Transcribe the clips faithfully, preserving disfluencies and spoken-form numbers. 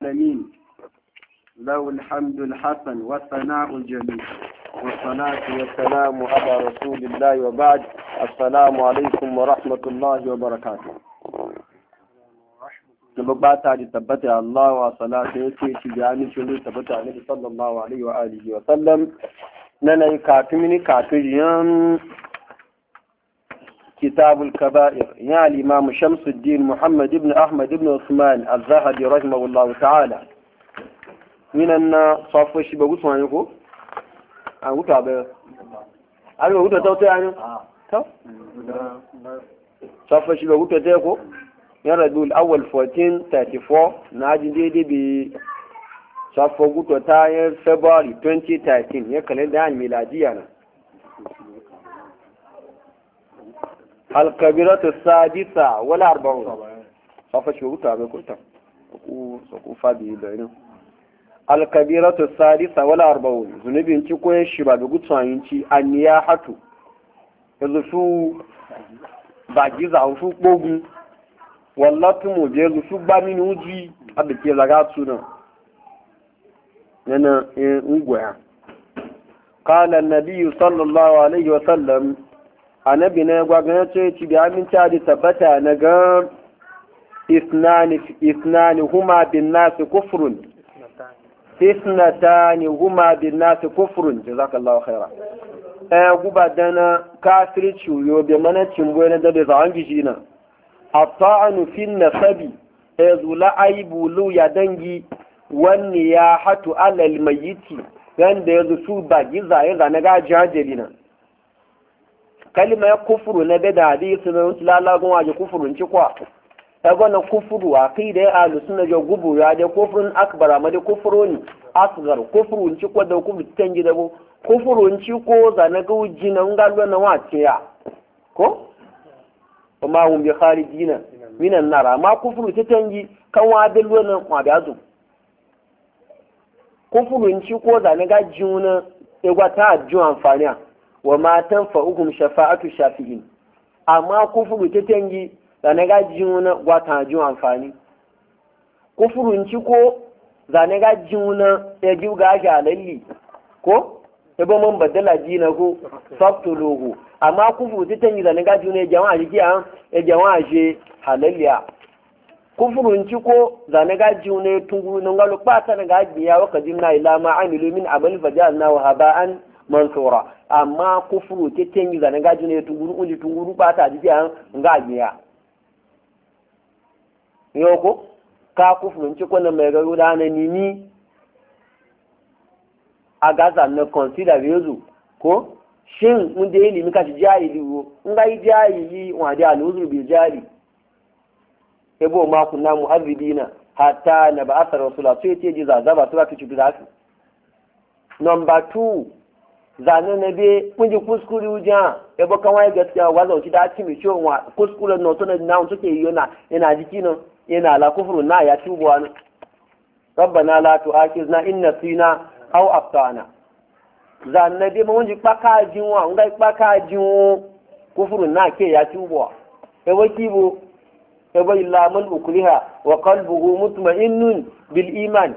العالمين له الحمد الحسن والثناء الجميل والصلاة والسلام على رسول الله وبعد. السلام عليكم ورحمة الله وبركاته. نبقى تبتع الله وصلاة يتيتي بعامل شنو تبتع النبي صلى الله عليه وآله وسلم. نانا يكاتمني كاتجيان كتاب الكبائر يا الإمام شمس الدين محمد بن أحمد بن عثمان الذهبي رحمه الله تعالى. من أن صفو الشبه قلت ما يقول أنا قلت أبا أنا قلت أتوتي عنه صفو الشبه قلت أتوتي يرد الأول ألف وأربعمائة وثلاثة وثلاثين ناجي دي دي ب صفو قلت أتاين فبراير ألفين وثلاثة عشر يكالين دي عن ميلادية. الكبيرة السادسة ولا أربعون صفة شو تابع كلها سقوفا بيدينه. الكبيرة السادسة ولا أربعون زنبي انتي كوين شباب قلت انتي النياحة إذا شو باجيزة أو شو بوغن والله تمو جيزو شو بامين وجي أبكي لغات سنة لأنا نقوى. قال النبي صلى الله عليه وسلم annabi na gwagana ce ci bi aminta da tabbata na ga isnani isnani huma bin nas kufrun isnatani huma bin nas kufrun jazakallahu khaira eh guba dana kafirci yo be mana cimbo na da da an gishi na ata'anu fi nasabi azula aibu lu ya dangi wanni ya hatu alal mayyiti yanda yazo su ba giza ya zana ga jajelina kalima ya kufuru na bada hadisi na wuce lalagun waje kufurun ci kwa ta gwana kufuru a kai da ya alu suna jau gubu ya da kufurun akbar amma da kufurun asgar kufurun ci kwa da kufuru cikin gida ko kufurun ci ko zane ga wuji na ngalo na wace ya ko kuma hun bi kharijina minan nara amma kufuru ta tangi kan wa da lona ma da azu kufurun ci ko zane ga juna e gwata ju amfani wa ma tanfa'uhum shafa'atu shafi'in amma kufuru ta tangi da na gajiyuna gwata jin amfani kufurun ci ko za na gajiyuna ya ji ga halalli ko ya ba man badala dina ko faktuluhu amma kufuru ta tangi da na gajiyuna ya jama'a jiki an ya jama'a je halalliya kufurun ci ko za na gajiyuna ya tunguru nan galo kwata na gajiya wa kadimna ila ma amilu min amal fajalna wa haba'an mansura amma kufuru te tengi ga nga june tunguru undi tunguru bata jiki an nga giya yoko ka kufuru nci ko na mai garu da na nini agaza na consider yezu ko shin mun da ilimi ka jahili wo nga yi jahili wa da aluzur bi jari ebo ma kunna mu'azzibina hatta na ba'athar rasula sai ce ji zazaba su ba ta ci da su. Number two, zane na be kunji kuskure wujan ya baka wani gaskiya wazan shi da ci mai ciwon wa kuskuren na wato na na suke yi yana yana jiki nan yana la kufuru na ya tubu wani rabbana la tu'akhizna in nasina aw aqtana zane na be ma wani kpaka jinwa ngai kpaka jinwo kufuru na ke ya tubu e wakibo e bai la man ukriha wa qalbuhu mutma'innun bil iman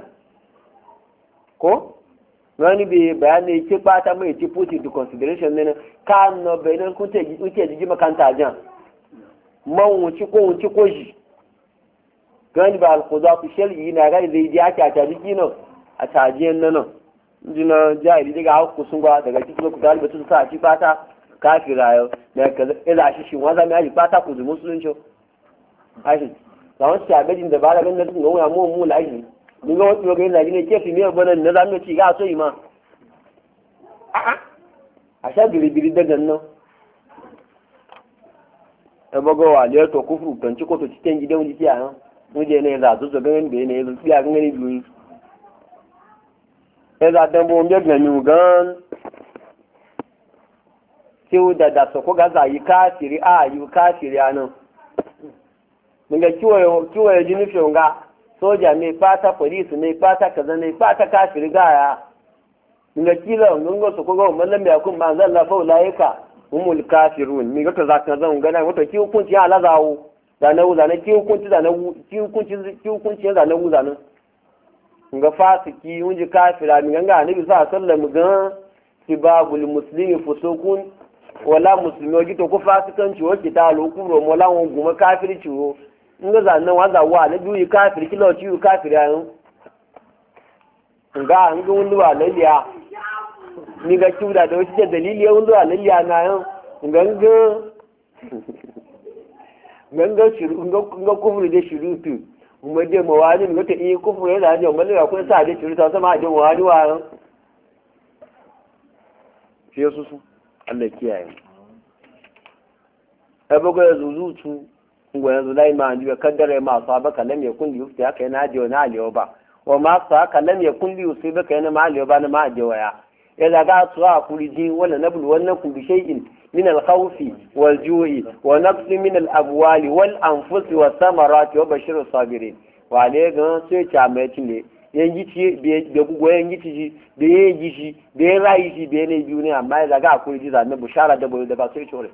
ko wani bai bayani ke bata mai ci put into consideration ne ka no bayanan kun ce uke jiji makanta jan man wuci ko wuci ko shi gani ba alquda fi shar'i na ga zai ji aka ta jiki no a tajiyan nan jina jahili daga hakku sun ga daga cikin ku dalibi sun sa ci bata kafira yau da kaza ila shi shi wanda mai ji bata ku musulunci ashi lawon shi abin da ba da ganin sun ga mu mu laji ni ga wasu ga yana gine kefi ne banan na zamu ci ga so yi ma a'a a sha biri daga nan e bago wa le to kufru kan ci ko to cikin gidan wani kiya nan mu je ne za su so ganin da ne su ya ganin biyu e za dan bo mbe ga ni gan kiwo da da so ko ga za yi kafiri a yi kafiri anan mun ga kiwo kiwo ya jini fiunga soja ne fata police ne fata kaza ne fata kafiri gaya nga kila ngongo so kogo mallam ya kun ma zan la fa ulaika humul kafirun mi ga kaza kaza ngana wato ki hukunci ya lazawo da na wuza na ki hukunci da na ki hukunci ki hukunci da na wuza nan nga fasiki unji kafira mi ganga annabi sallallahu alaihi wasallam ga sibabul muslimi fusukun wala muslimi oji to ko fasikan ciwo kita lokuro mo lawon guma kafiri ciwo nga zannan waza wa na biyu kafiri kilo ciwo kafiri ayo nga nga wundu wa laliya ni ga kiuda da wasu dalili ya wundu wa laliya na yo nganga nganga shiru nga kufuru da shirutu kuma je mawani ne ta iya kufuru yana da mun ga kun sa da shirutu sama da mawani wa shi su su Allah kiyaye abugo ya zuzutu ngo yanzu dai ma anju kaddare ma saba kalam ya kun yufti haka yana je na aliyo ba wa ma sa kalam ya kun yufti ba kana ma aliyo ba na ma je waya ya daga tuwa kuriji wala nablu wannan kun bi shay'in min al-khawfi wal ju'i wa naqsi min al-amwali wal anfusi was samarati wa bashiru sabirin wa le gan sai cha mai tinde yangi ci be gugu yangi ci be yangi ci be rai ci be ne biyu ne amma ya daga kuriji zanne bushara da boye da ba sai chore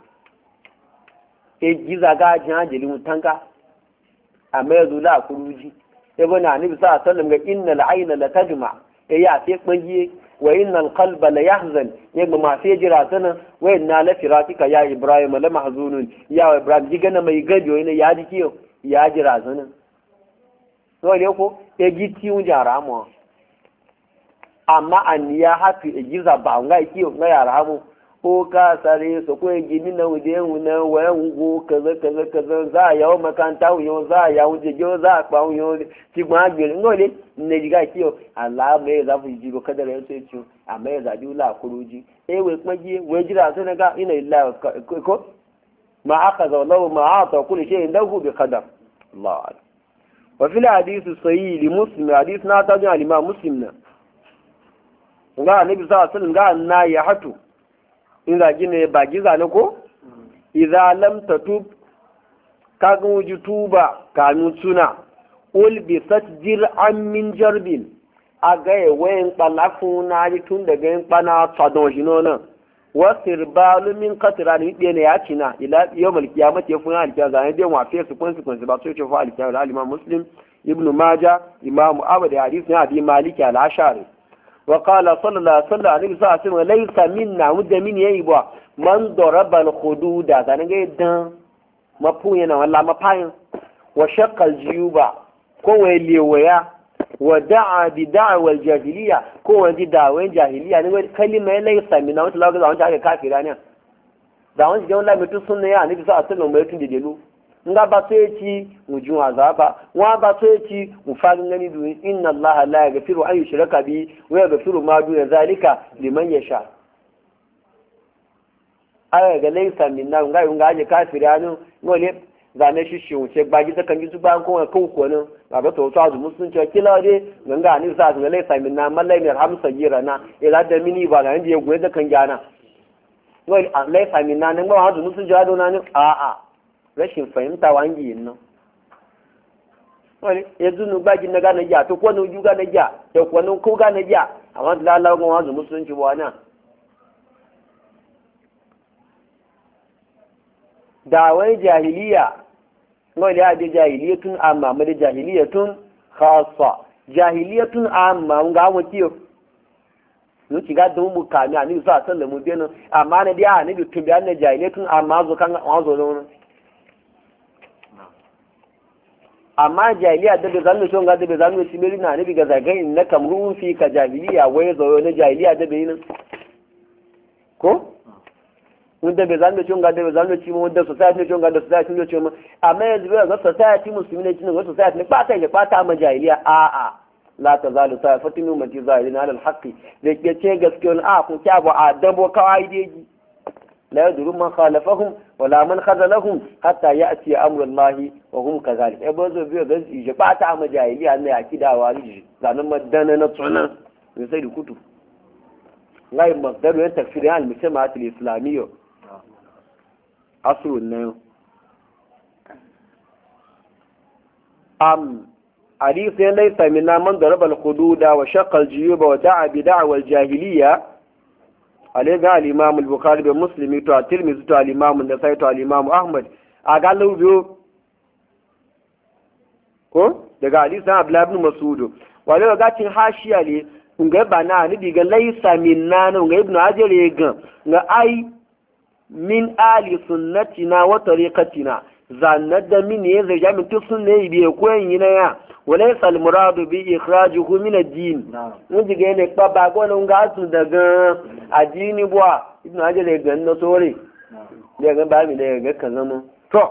e giza ga jan jeli mutanka amma yanzu la kuruji e bana annabi sallallahu alaihi wasallam ga innal ayna la tajma e ya sai bangiye wa innal qalba la yahzan yamma ma sai jira sana wa inna la firatika ya ibrahim la mahzunun ya ibrahim digana mai gajo ina ya ji kiyo ya jira sana to ne ko e giti un jara mu amma an ya hafi e giza ba nga kiyo nga yara mu ko ka sare su ko gini na wuje na wayan go kaza kaza kaza za a yawo makanta yo za a yawo jejo za a kpawo yo ti gba gbere ngole ne diga kiyo Allah me za fu jibo kada ran sai ciwo amma ya zadi la kuruji eh we kwaji we jira sai ga ina illa ko ma akaza wallahu ma ata kulli shay'in lahu bi qadar Allah wa fil hadith sahih li muslim hadith na ta ga imam muslim na ga annabi sallallahu alaihi wasallam ga na ya hatu in zagi ne ba giza ne ko idza lam tatub ka ga wuji tuba kanu tuna ul bi satjir an min jarbin aga e wen palafu na ji tun daga yin pana tsadon jinona wasir balu min qatra ni de ne ya cina ila yawmal qiyamati ya funa alkiya ga ne wa fe su kunsu kunsu ba so ce fa alkiya al imam muslim ibnu majah imam abu da hadith ne abi maliki al ashari وقال صلى الله عليه وسلم عليه الصلاه والسلام ليس منا مدمن ييبا من ضرب الخدود ده نجي دان مفهوم yana walla mafayin wa shaqqal jiyuba ko wele waya wa da'a bi da'wa al jahiliya ko wani da'wa jahiliya ne kalima laysa minna wata lawa ga wanda aka kafira ne da wani ga wallahi mutum sunna ya ne bisa asalin mai tun delu nga ba to yaci mujun azaba wa ba to yaci mu fadin gani du inna allaha la yaghfiru an yushraka bi wa yaghfiru ma duna zalika liman yasha aya ga laysa minna nga nga aje kafiranu ngole zane shi shi wuce ba gida kan gizu ba ko ko ko ne ba ba to to azu musulunci kila de ganga ni sa ga laysa minna mallai ne hamsa girana ila da mini ba ga inda goye da kan gana ngole laysa minna ne ba azu musulunci ado na ne a a rashin fahimta wangi yin nan wani ya zunu gbagi na gane ja to kwanu ju gane ja to kwanu ko gane ja amma da lalawa ga wazu musulunci ba wana da wai jahiliya wani ya da jahiliyatun amma ma da jahiliyatun khassa jahiliyatun amma ga mu kiyo no ki ga dun mu kami ani sa sallamu benin amma na dia ni bi tubiya na jahiliyatun amma zo kan wazo no amma jahiliya da zan mu shonga da zan mu simiri na ne biga zagayin na kamrun fi ka jahiliya wai zo na jahiliya da bai nan ko wanda bai zan mu shonga da zan mu cimo wanda society ne shonga da society ne cimo amma yanzu bai ga society musulmi ne cin ga society ne fata ne fata ma jahiliya a a la tazalu ta'fatinu man tizahirina ala alhaqi da ke ce gaskiya a ku kya ba a dabo kawai deji لا يدر من خالفهم ولا من خذلهم حتى يأتي أمر الله وهم كذلك أبوزو بيو غز إجبات عام جاهلية أن يأكيد أواريج لأنه مدانا نطعنا من سيد الكتب غير مقدر أن تكفير عن المجتمعات الإسلامية عصر النيو أم حديث ليس منا من ضرب الخدود وشق الجيوب ودعا بدعوى الجاهلية عليه قال الإمام البخاري بمسلم تو الترمذي تو الإمام النسائي تو الإمام أحمد قال له بيو ko daga hadisi na Abdullah ibn Mas'ud wale ga cin hashiya ne nga bana ni diga laysa minna nga ibnu hajar ya ga nga ai min ali sunnatina wa tariqatina zannad da min ya zai jami tu sunne bi ko yin ya walaysa al muradu bi ikhrajuhu min ad-din mun diga ne pa ba go nga su daga addini bwa ibnu hajar ya ga no sore daga ba mi daga kan zama to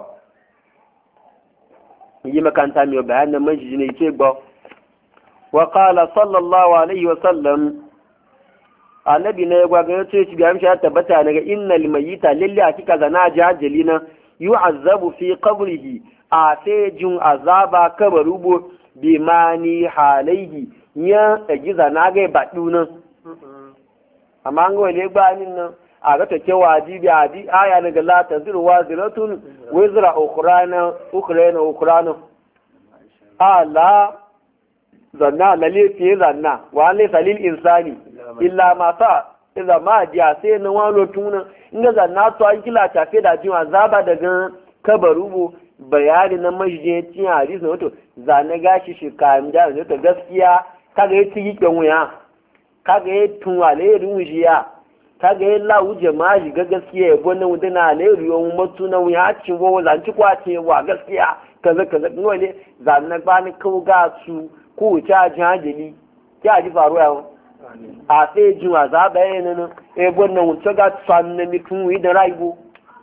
yi makanta mi bayanan manji ne ce gba wa qala sallallahu alaihi wa sallam annabi ne gwa ga yace shi ga amshi tabbata daga innal mayyita lillahi hakika zana jajalina yu'azzabu fi qabrihi a fejin azaba kabarubo bi mani halaihi ya giza na ga baduna amma an ga wale gbanin nan a ga take wajibi adi aya daga la taziru waziratun wizra ukhrana ukhrana ukhrana ala zanna lalle fiye zanna wa laysa lil insani illa ma sa idza ma dia sai na walo tuna inda zanna to an kila ta fe da jin azaba daga kabarubu bayani na majiyacin hadisi wato zane gashi shi kayan da to gaskiya kaga yi tigi kyan wuya kaga yi tun wale rujiya kaga yi lawu jama'a ga gaskiya ya gwanin wudana alairu yawon matu na wuya cin wawo zanci kwace wa gaskiya kaza kaza wale zane bani kawo ga su ko wuce a jin hajjali ya ji faruwa yawon a sai jin wa za a yana nan ya gwanin wuce ga tsan na mitun wuyi da raibu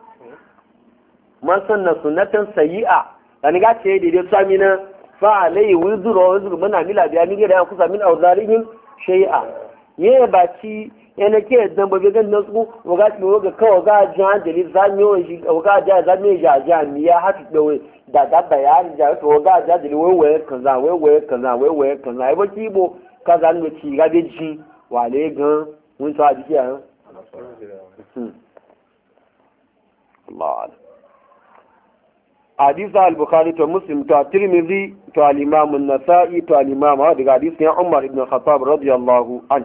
man sanna sunnatan sayi'a dan ga ce da dai sami na fa alai wuzuru wuzuru muna mila biya ni da kusa min auzarihim shay'a ye ba ci yana ke dan ba ga nan su waga ci waga kawa ga jan da li zami wa shi waga ja zami ja ja mi ya hatu da wai da da bayani ja to waga ja da li wai wai kaza wai wai kaza wai wai kaza ai ba kibo kaza ne ci ga de ji wale gan mun sa ji ya Allah حديث البخاري ومسلم تو الترمذي تو الامام النسائي تو الامام هذا حديث عمر بن الخطاب رضي الله عنه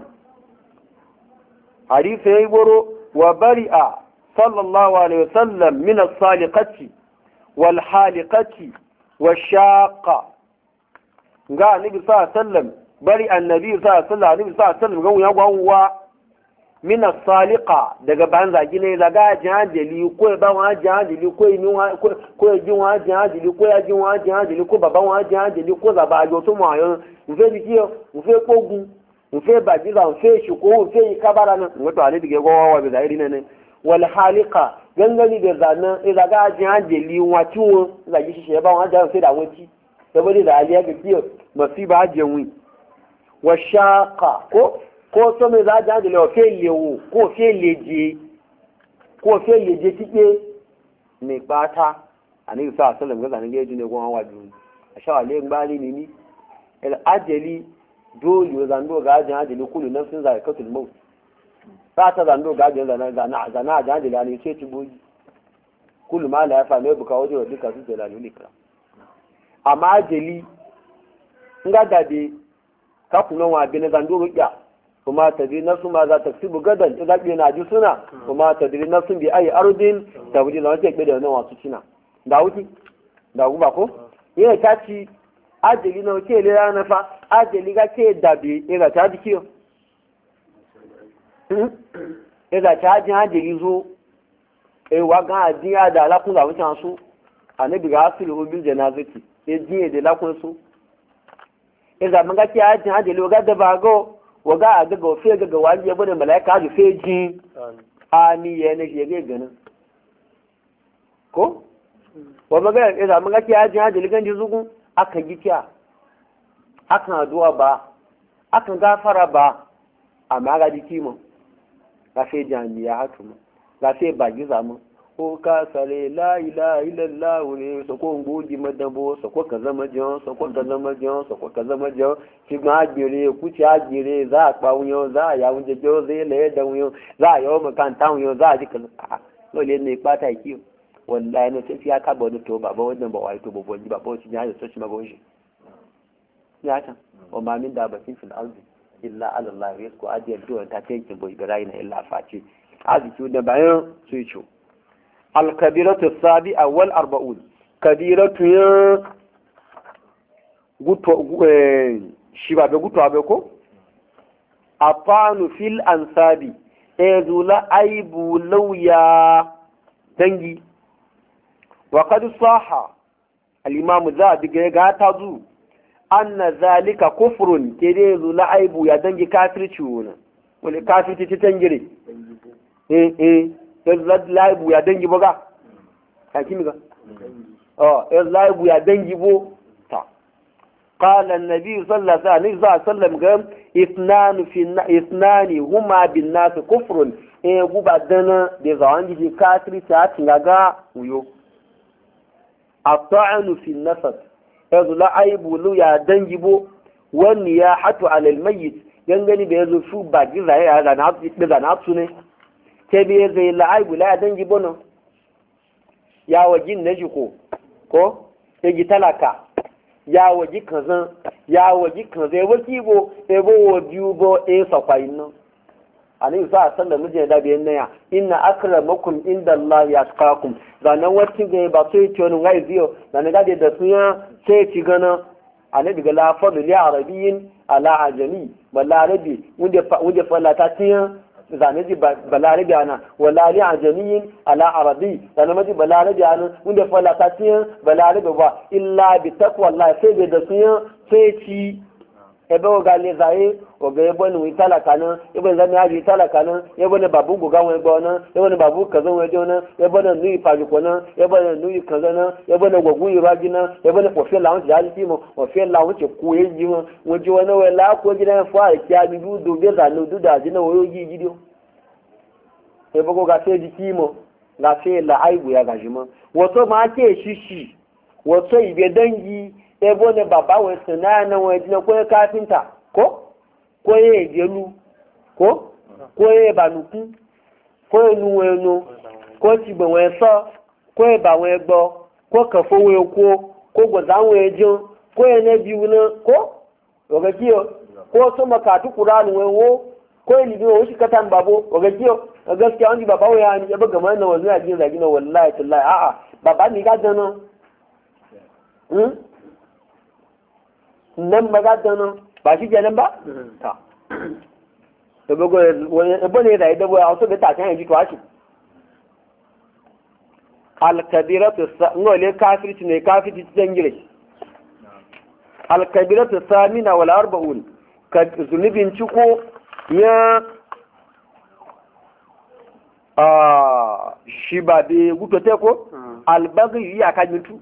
حديث يبرو وبرئ صلى الله عليه وسلم من الصالقة والحالقة والشاقة قال النبي صلى الله عليه وسلم برئ النبي صلى الله عليه وسلم النبي صلى الله عليه وسلم قال يقوى min as-saliqa daga ban zagi ne daga jihadili ko ba wa jihadili ko ni wa ko ji wa jihadili ko ya ji wa jihadili ko baba wa jihadili ko za ba jo to mo ayo nfe bi kiyo nfe kogun nfe bajiza nfe shuko nfe kabara nan wato ale dige go wa be zairi ne wal haliqa gangani da zana daga jihadili wa tiwo zagi shi ba wa jihadili da wati saboda da aliya ga kiyo masiba ajenwi wa shaqa ko ko so mai za a jihar da fe lewo ko fe leje ko fe leje tike mai bata a ne sa salam ga zanen gaji ne goma wajen a sha wale gbali ne ni el ajali dole wa zando ga jihar da kulu nan sun zai katul mau ba ta zando ga jihar zana zana zana jihar da ne ce ci boji kulu ma la ya fa mai buka wajen wa duka su jalalu ne kira amma ajali nga dade ka kunan wa bi na zando rukiya kuma tadri nafsu ma za ta ksibu gadan idan bi na ji suna kuma tadri nafsu bi ayi ardin tabdi na wace gbe da wannan wasu cina da wuki da guba ko yana ta ci ajali na wace le rana fa ajali ga ke dabe ira ta ji kiyo ira ta ji ajali zo e wa ga adiya da la kun za wucin su annabi ga asilu bil janazati e jiye da la kun su ira mun ga ke ajali ga da bago waga a ga gofe ga ga wani yabo da malaika ji feji ami ya ne shi ga ganin ko wa maga ya da mun ga kiya ji hajji ligan ji zugun aka gikiya aka addu'a ba aka gafara ba amma ga jiki mu ga fe jami'a hatu mu ga fe bagi zamu ko ka sare la ilaha illallah ne so ko ngoji madabo so ko ka zama jon so ko ka zama jon so ko ka zama jon ki ma gbere ku ci agbere za pa unyo za ya unje jo ze le da unyo za yo ma kan ta unyo za ji ka no le ne pata ki wallahi no sai ya ka bo to baba wannan ba wai to bo bo ba bo ci ya so ci mago shi ya ta wa ma min da batin fil ardi illa ala allah rizqu adiyar duwan ta tankin boy biraina illa face aziki da bayan su yi الكبيرة السابعة والأربعون كبيرة shi ba bai gutuwa bai ko afanu fil ansabi e zula aibu lauya dangi wa qad saha al-imam zabi ga ga ta zu anna zalika kufrun kede zula aibu ya dangi kafirci wona wani kafirci ta tangire eh eh zula aibu ya dangi boga hakimi ga oh zula aibu ya dangi bo قال النبي صلى الله عليه وسلم قال اثنان في اثنان هما بالناس كفر ايه غوبا دنا دي زوانجي في كاتري تاعت غا ويو الطعن في النسب اذ لا عيب لو يا دنجبو والنياحه على الميت gangani da yazo su ba ji zai ya zana da zana su ne ke bi zai la aibu la dangibo no ya wajin naji ko ko sai gi talaka ya waji kazan ya waji kazan ebo kibo ebo wodiu bo e sakwayin no ani sa san da muje da biyan naya inna akramakum indallahi yatqakum zanan wacce ga ba sai ce wani ngai ziyo zanan ga da sunya sai ci gana ani daga la fadu li arabiyyin ala ajami balarabi wanda wanda falata tiyan zane ji balarabi ana wala li ajamiyin ala arabi zane maji balarabi ana wanda fala ta tiyan balarabi ba illa bi taqwa Allah sai bai da sun sai ci ebe o ga le zai o ga ebo ni talaka nan ebo zan ya ji talaka nan ebo ne babu guga won ebo nan ebo ne babu kaza won ebo nan ebo ne nuyi faji ko nan ebo ne nuyi kaza nan ebo ne gogun iraji nan ebo ne kofi lawon ti ali timo kofi lawon ti ku eji won won ji won we la ko ji na fa ki abi du do be za no du da ji na wo yi ji dio ebo ko ga se di timo la se la aibu ya gajima wato ma ke shishi wato ibe dangi ebo ne baba we sana na we na ko kafinta ko ko ye jelu ko ko ye banuku ko enu enu ko ti gbe we so ko e ba we gbo ko kan fo we ko ko gbo za we jo ko e ne bi wuna ko o ga kiyo ko so maka tu qur'an we wo ko ni bi wo shi katan babo o ga kiyo gaskiya wani baba we ya ni ya buga mana wanzu ya jin zagi na wallahi tallahi a'a baba ni ga dano hmm nan ba ga dano ba shi kenan ba ta to bugo ebo ne da idan boya so be ta kan yi to ashi al kabiratu ngole kafirci ne kafirci dangire al kabiratu samina wal arba'un ka zunubin ciko ya ah shi ba be guto te ko al baghi ya ka mutu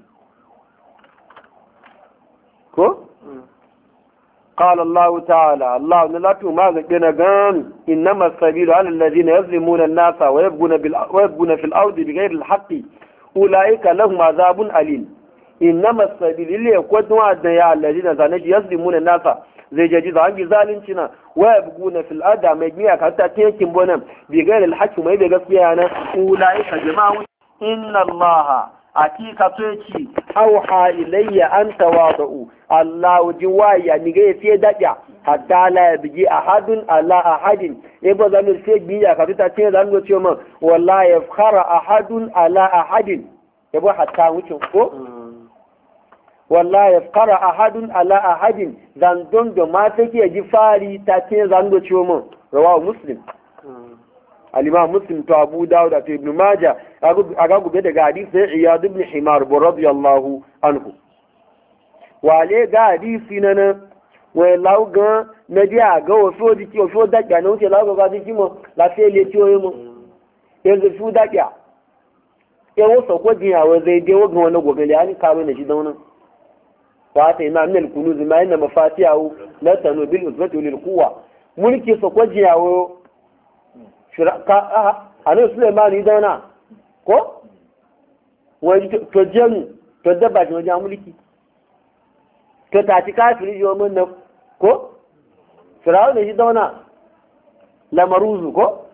ko قال الله تعالى الله لا تما غنا غان انما السبيل على الذين يظلمون الناس ويبغون ويبغون في الارض بغير الحق اولئك لهم عذاب اليم انما السبيل اللي يكون وعد يا الذين زانج يظلمون الناس zai jaji za an bi zalunci na waya bugu na fil ada mai miya ka ta tekin bonan bi gairin alhaki mai da gaskiya na ulaika jama'u inna allaha akika to yake auha ilayya an tawadu Allah ji waya ni ga yace daɗa hatta la yabji ahadun ala ahadin e ba zan sai biya ka ta ce zan go ce man wallahi yafkhara ahadun ala ahadin e ba hatta wucin ko wallahi yafkhara ahadun ala ahadin zan don da ma take ji fari ta ce zan go ce man rawahu muslim al-imam muslim to abu dawud da ibn majah aga gube daga hadisi iyad ibn himar radiyallahu anhu wale ga hadisi nan wai lauga na dia ga wasu diki wasu daga na wuce lauga ga diki mo la sai le ti oyi mo yanzu su daga ya wasu ko jiya wa zai je wa ga wani gobe da ani karo ne shi da wannan wa ta ina min al-kunuz ma inna mafatihahu la tanu bil uzbati lil quwwa mulki so ko jiya wa shiraka a nan sulemani dana ko wani to jenu to dabba shi wajen mulki to ta ci kafiri yi wa nan ko firawo ne shi dauna lamaruzu ko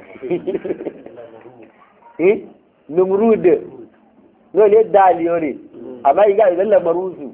eh numrude no le daliyo ne amma yi ga idan lamaruzu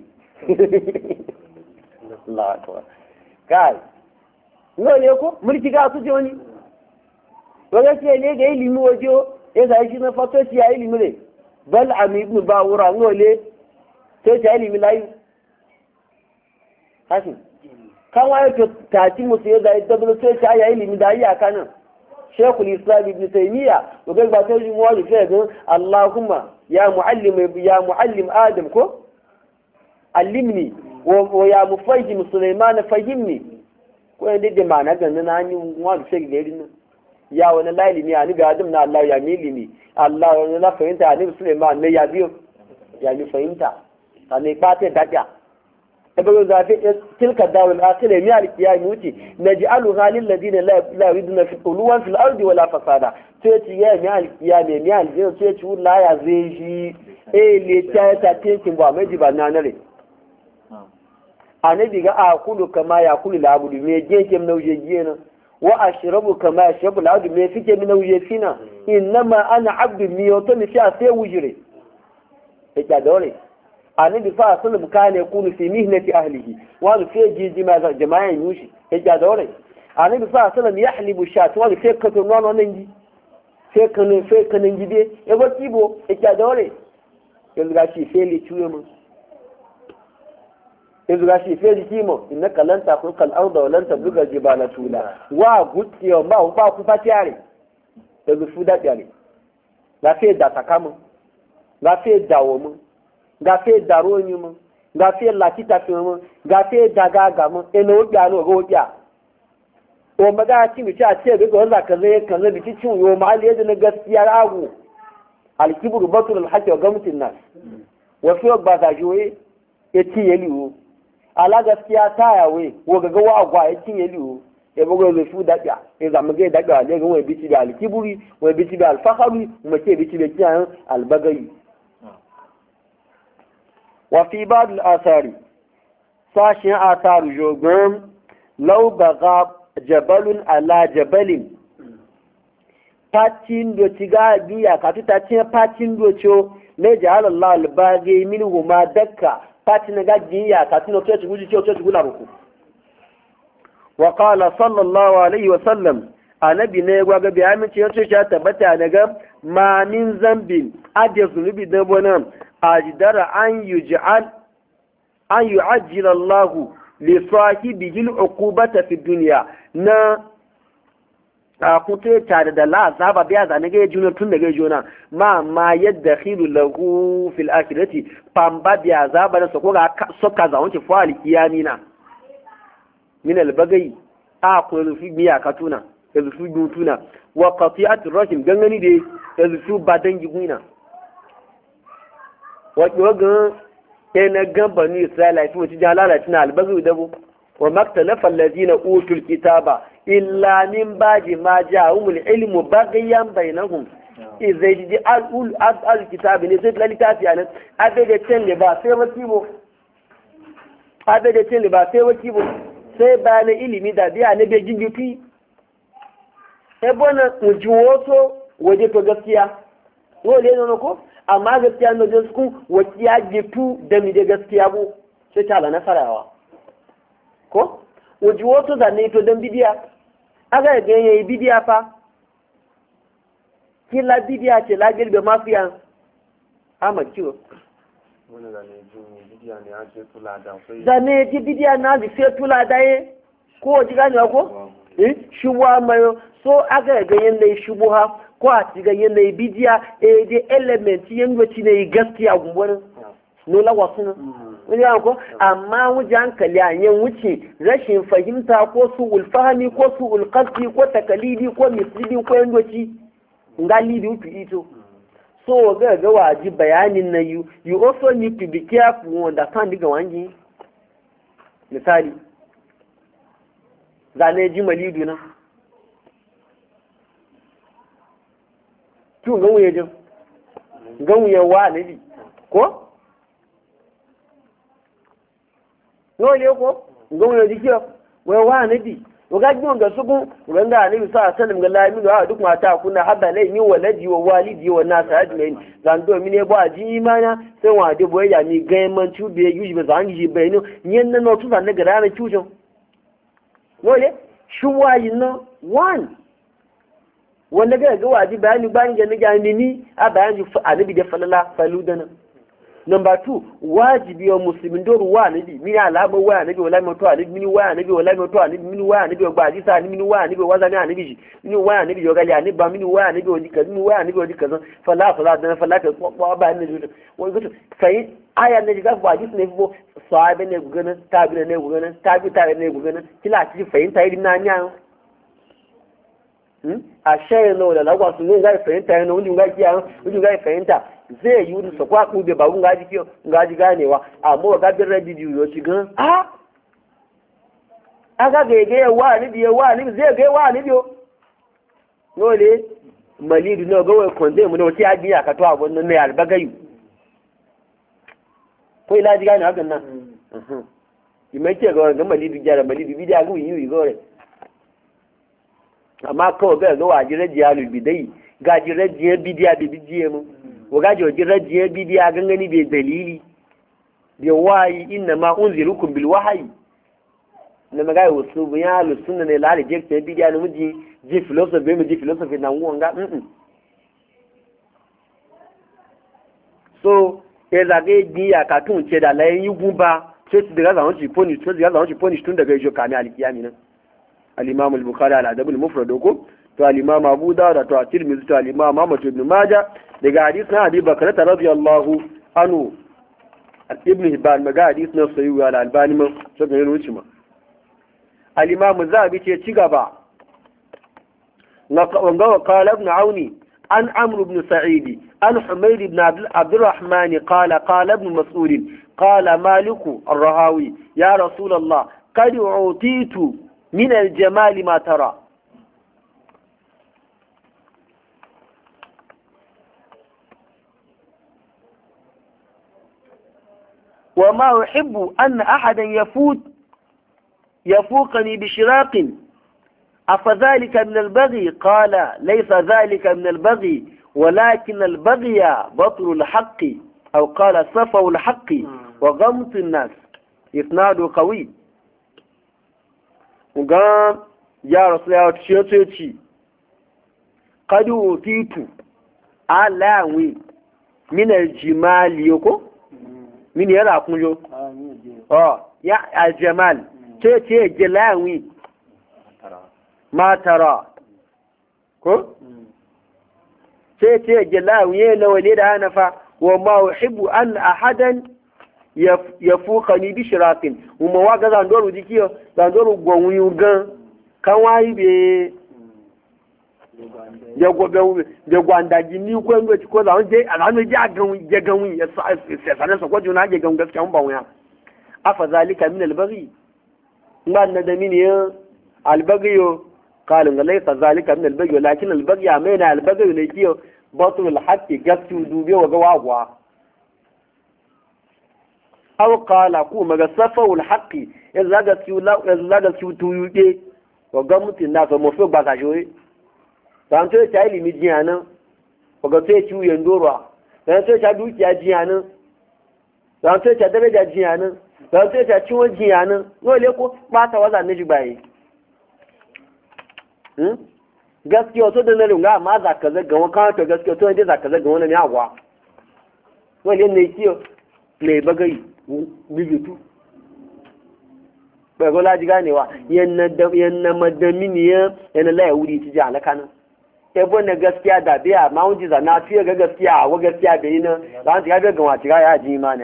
Allah akbar kai no ne ko mulki ga su je wani wanda ce ne ga ilimi wajo ya zai shi na fato shi ya ilimi ne bal ami ibn bawura ngole sai ta ilimi layu hasin kan waye to taci musu ya da dablo sai ta yayi limi da iya kanan shekul islam ibn taymiya to ga ba sai mu wani sai ga allahumma ya muallim ya muallim adam ko allimni wa ya mufahim sulaiman fahimni ko yadda da mana ganin na ni wani sai da irin ya wani lailimi ani ga adam na allah ya milimi allah wani na fahimta ani sulaiman ne ya biyo ya mi fahimta ne ba ta daga ebe za ta tilka dawul akhira mi alqiyam wuce naj'alu halil ladina la yuriduna fi quluwan fil ardi wala fasada sai ci ya mi alqiyam mi alqiyam sai ci la ya zai shi eh le ta ta tinkin ba mai ba na nare anabi ga akulu kama ya kulu labudu me genke mu nauje giyana wa ashrabu kama yashrabu labudu me fike mi nauje fina innama ana abdu mi yoto mi sha sai wujire e ka dole annabi fa sallam kana yakunu fi mihnati ahlihi wa fi jiji ma jama'an yushi e ka dole annabi fa sallam yahlibu shat wa fi kato nono nangi sai kanu sai kanin gide e ba kibo e ka dole yanzu ga shi sai le tuwe mu yanzu ga shi sai kimo innaka lan takhluqa al-ardha wa lan tabluga al-jibala tula wa gutiyo ba ba ku fatiyare yanzu fu da yare ga sai da takamu ga sai dawo mu ga sai daro ni mu ga sai latita fi mu ga sai daga ga mu eno obiya no go obiya o maga ci mi ta ce ga wanda ka zai kan zai bici cin yo ma da na gaskiya rago al-kibru batul al-haqq wa gamtin nas wa fi ba da joye ya ci yeliwo ala gaskiya ta yawe wo ga ga wa gwa ya ci yeliwo ya bugo zai fu daɗa ya zama gai daɗa ne ga wani bici da alkiburi wani bici da alfahari kuma ke bici da kiyayen albagayi wa fi ba da asari sashen asaru jogon lau baga jabalun ala jabalin patin do ci ga biya ka tuta ce patin do cho ne jahalallahu albagi min huma dakka patin ga biya ka tuno to ci guji to ci gula ruku وقال صلى الله عليه وسلم annabi ne gwa ga biya min ce yace ta tabbata daga ma min zambin ade zunubi da bonan ajdara an yuj'al an yu'ajjil Allah li sahibihi al'uqubata fi dunya na a kuto tare da la azaba biya zane ga juna tun daga juna ma ma yadda khilu lahu fil akhirati pamba biya azaba da sako ga soka za wanke fa alkiyamina min albagai a ko rufi biya katuna da rufi dutuna wa qati'atur rahim gangani da da rufi badan giguna wato ga ina gamba ni Isra'ila fi wuce jalala tana albagai da bu wa maktalafa allazina utul kitaba illa min ba'di ma ja'ahumul ilmu baghyan bainahum idza ji al al kitabi ne sai lalitafi anan abede telle ba sai wakibo abede telle ba sai wakibo sai bayanin ilimi da biya na bai jingifi ebe na ujuwoto waje to gaskiya wale ne ko amma gaskiya na je su wakiya gitu da mi da gaskiya bu sai ta la nasarawa ko ujuwoto da ne to dan bidiya aga ga yayi bidiya fa kila bidiya ce la girbe mafiya amma kiwo zane ji bidiya na ji sai tula daye ko ji gani ko eh shubuha mayo so aga ga yanda shubuha ko a ci ga yanda bidiya eh de element yan goci ne gaskiya gumbonin no la wasu wani ya ko amma wuce hankali a yan wuce rashin fahimta ko su ulfahami ko su ulqasdi ko takalidi ko mislidi ko yan goci ngali bi utu ito so ga ga waji bayanin na you you also need to be careful to understand ga wangi misali zane ji malidu na tu gan wuye jin gan wuye wa nabi ko no le ko gan wuye dikiyo wa wa nabi waga jiwon ga suku wanda annabi sa sallam ga la min wa duk mata kuna habba lai min waladi wa walidi wa nas ajmain zan do mine ba ji imana sai wa de boya mi gaiman tu be yuji be zan ji be no yen na no tu zan ga ran tujo wole shuwa yin no one wanda ga ga waji bayani bayan ga ga ni a bayan ji annabi da falala faludana number two wajibi wa muslimin doru wa nabi mini alama wa nabi wala mi to nabi mini wa nabi wala mi to nabi mini wa nabi gba hadisa mini wa nabi wazani nabi mini wa nabi yogali ani ba mini wa nabi wadi kaza mini wa nabi wadi kaza fala fala dan fala ka ko ba ne wani gutu sai aya ne ga ba hadis ne bo sahabe ne gugana tabi ne gugana tabi tabi ne gugana kila ci fahimta irin na nya hmm a shayin no da lagwa su ne ga fahimta ne wani ga kiya wani ga fahimta zai yi wurin sakwa kube ba kun gaji kiyo gaji ganewa amma ga bin rabi biyu yo ci gan a aga ga ga wa ni biye wa ni zai ga wa ni biyo dole malidu no ga wai konde mu da wati aji aka to abun nan ne albagayu ko ila ji gane hakan nan mhm imai ce ga ga malidu jara malidu bidiya ga yi yi gore amma ko ga ga waji rajiyalu bidai gaji rajiyar bidiya da bidiye mu wagaji wajen rajiyar bidiya gangani bai dalili da wayi inna ma unzirukum bil wahyi na magana wasu bin ya lusunna ne la reject bidiya ne muji ji philosophy mu ji philosophy na wonga mm so e zage ji ya katun ce da layin yugun ba sai su daga zawon ci punish to daga zawon ci punish tun daga ijo kami alkiyami nan al-imam al-bukhari al-adab al-mufrad ko to al-imam abu dawud to at-tirmidhi to al-imam ahmad ibn majah daga hadith na abi bakr radiyallahu anhu ibn hibban maga hadith na sayyid al-albani ma so ga yin wuce ma al-imam zabi ce ci gaba wanga wa qala ibn auni an amr ibn sa'id an humayd ibn abd الرحمن قال قال ابن مسعود قال مالك الرهاوي يا رسول الله قد اعطيت من الجمال ما ترى وما أحب أن أحدا يفوت يفوقني بشراق أفذلك من البغي قال ليس ذلك من البغي ولكن البغي بطل الحق أو قال صفو الحق وغمط الناس إثناد قوي وقام يا رسول الله تشيطيتي قد أوتيت علاوي من الجمال يكو min yara kunjo oh ya aljamal ce ce jalawi matara ko ce ce jalawi ne wale da hanafa wa ma uhibbu an ahadan yafuqani bi shiratin umma wa ga zandoro dikiyo zandoro gonwu gan kan wayi be ya gobe da gwandaji ni ko ndo ko za je alamu je agan je ganwi ya sa sanan so ko juna je gan gaskiya mun ba wuya afa zalika min albaghi man da min ya albaghi yo qalun laysa zalika min albaghi lakin albaghi amena albaghi ne kiyo batul haqqi gaskiya dube wa gawagwa aw qala ku maga safawul haqqi yanzu gaskiya la yanzu gaskiya tuyude wa ga mutun na so mo fe ba ka joye dan to ta ilimi jiya nan ga to ci uyen dorwa dan to ta dukiya jiya nan dan to ta daraja jiya nan dan to ta ciwon jiya nan dole ko ba ta waza ne jibaye hmm gaskiya to da na lunga amma za ka zaga wani kan to gaskiya to inda za ka zaga wani ne agwa dole ne kiyo ne bagai bibitu bai gola ji ganewa yanna yanna madaminiya yana la wuri ci ji alaka nan ebo na gaskiya da biya ma wunji za na fiye ga gaskiya wa gaskiya da yi nan za ta ga gawa ci ga ya ji imani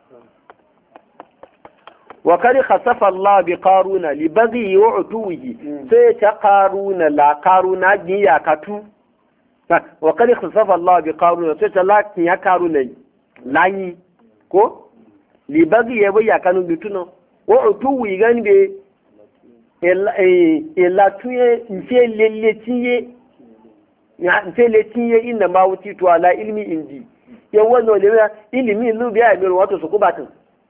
wa kari khasafa Allah bi qaruna li baghi wa utuwihi sai ta qaruna la qaruna ji ya katu wa kari khasafa Allah bi qaruna sai ta la ya qaruna lani ko li baghi ya bai ya kanu bituno wa utuwi gan be ela tuye nfe lele tiye ya nfe lele tiye inna ma wuti to ala ilmi indi yan wannan le ilimi lu biya mi wato su kubatin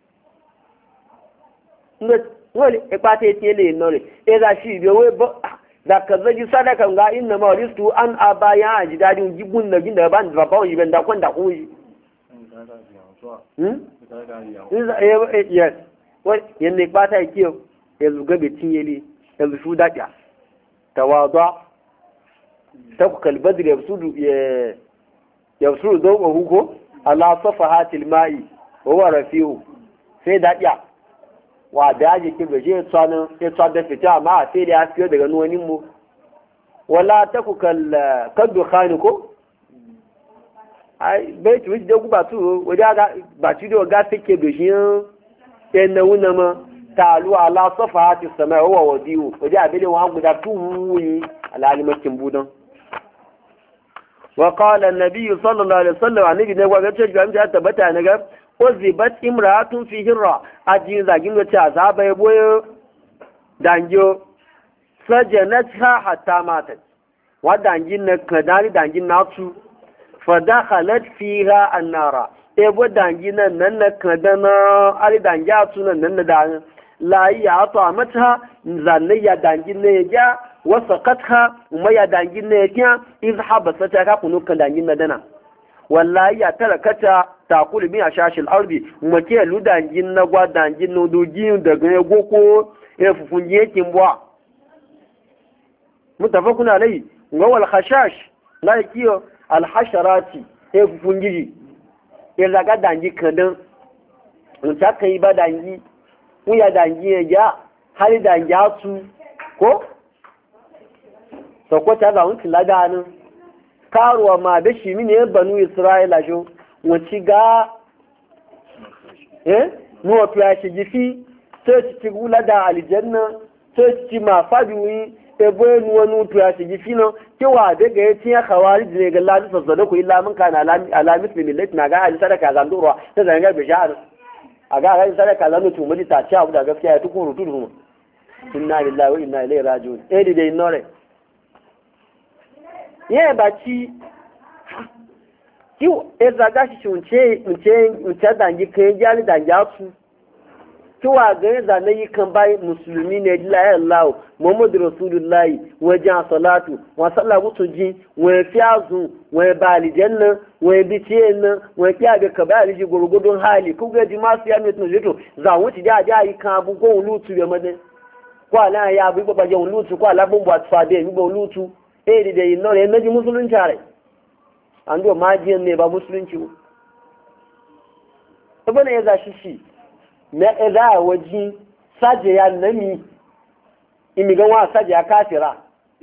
ngo wole e pate tiye le no le e da shi be we bo da kaza ji sadaka ga inna ma ristu an abaya aji dadin jibun na ginda ban da ba yi ben da kwanda ko yi hmm yes wani yadda ba ta yi kiyo ya zuga bai cinye ne ya zufu daƙa tawadwa ta ku kalbadir ya su ya su zo ba huko ala safa hatil ma'i wa rafiu sai daɗiya wa da yaji ke gaje tsanin ya tsada fita amma sai da ya fiye daga nuwanin mu wala taku kal kaddu khani ko ai bai tuwi da ku ba tu wajen ga ba ci da ga take da shi yan na wuna ma talu ala safati sama wa wadiu wajen abin wa guda tuwi alalimakin budan wa qala an-nabi sallallahu alaihi wasallam annabi ne gwa ga ce ga ta tabbata ne ga uzibat imra'atun fi hirra ajin zagin ga ta azaba ya boye danjo sajanatha hatta matat wa dangin na kadari dangin natu fa dakhalat fiha an-nara e bo dangin nan nan na kadana ali danja tunan nan da la ya ta mata zanniya dangin ne ya wasaqatha umma ya dangin ne ya izhaba sata ka kunu kan dangin na dana wallahi ya tarakata takulu min ashashil ardi make lu dangin na gwa dangin no dogin daga ya goko ya fufunje yakin bwa mutafakun alai ga wal khashash la kiyo al hasharati ya fufunji ya daga dangi kadan mun ta kai ba dangi mu ya dangi ya hali dangi su ko to ko ta za mun tilaga nan karuwa ma da shi mini banu isra'ila jo wace ga eh nuwa fiya shi gifi sai ci gula da aljanna sai ci ma fadiwi ebo nuwa nuwa fiya shi gifi no kewa daga ya tiya khawari ne ga ladi sassada ku illa mun kana ala misli millati na ga ali sadaka zandurwa ta zanga be jahar a ga ga sadaka zanu tu mudi ta ci abu da gaskiya ya tukun rutudu inna lillahi wa inna ilaihi raji'un eh dai nore yẹ́ bá tí kí ẹzàgá ṣiṣẹ́ ǹṣẹ́ dànjí kan jáde dànjí áṣù kí wà gẹ́rẹ́ zànà yìí kan báyìí mùsùlùmí ní ẹjí láyé láwọ̀ muhammadu rasulullahi wọ́n jẹ́ àṣọláàtù wọ́n sálàbùtù jí wọ́n fi àzùn wọ́n bá àlìjẹ́ ná wọ́n bí tí ẹ̀ ná wọ́n fi àgbẹ̀ kàbá àlìjì gbòrògbòdò hàlì kó gẹ́jì má sí àmì ètò ìṣètò zàwọn ti dá àjá yìí kan abúgbó òun lùtù rẹ̀ mọ́dẹ́ kó àlẹ́ àyà àbúgbó pàjẹ́ òun lùtù kó àlágbòǹbò àtúfàdé ìgbò lùtù eh da yin nore naji musulunci are an do majiyan ne ba musulunci ba ibn ya zashi shi na ida waji saje ya nami imi ga wa saje ya kafira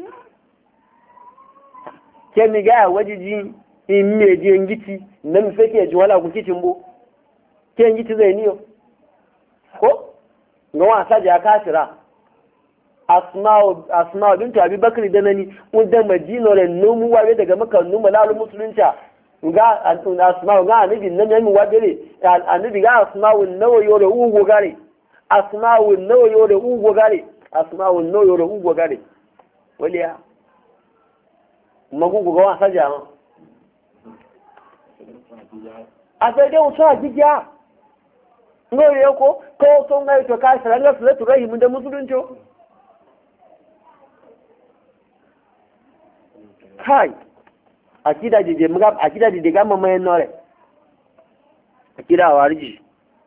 ke mi ga waji ji imi me ji ngiti nan fake ji wala ku kicin bo ke ngiti zai niyo ko ga wa saje ya kafira asma'u bintu abi bakri da nani wanda madina ran numu wawe daga maka numu lalu musulunci ga asma'u ga annabi nan yayin wadare annabi ga asma'u nawa yore ugo gare asma'u nawa yore ugo gare asma'u nawa yore ugo gare waliya magugu ga wasa jama a sai dai wuta jiya ngoye ko ko son ga to ka saranga su da turai mun da musulunci kai akida dide mga akida dide gama mai nore akida warji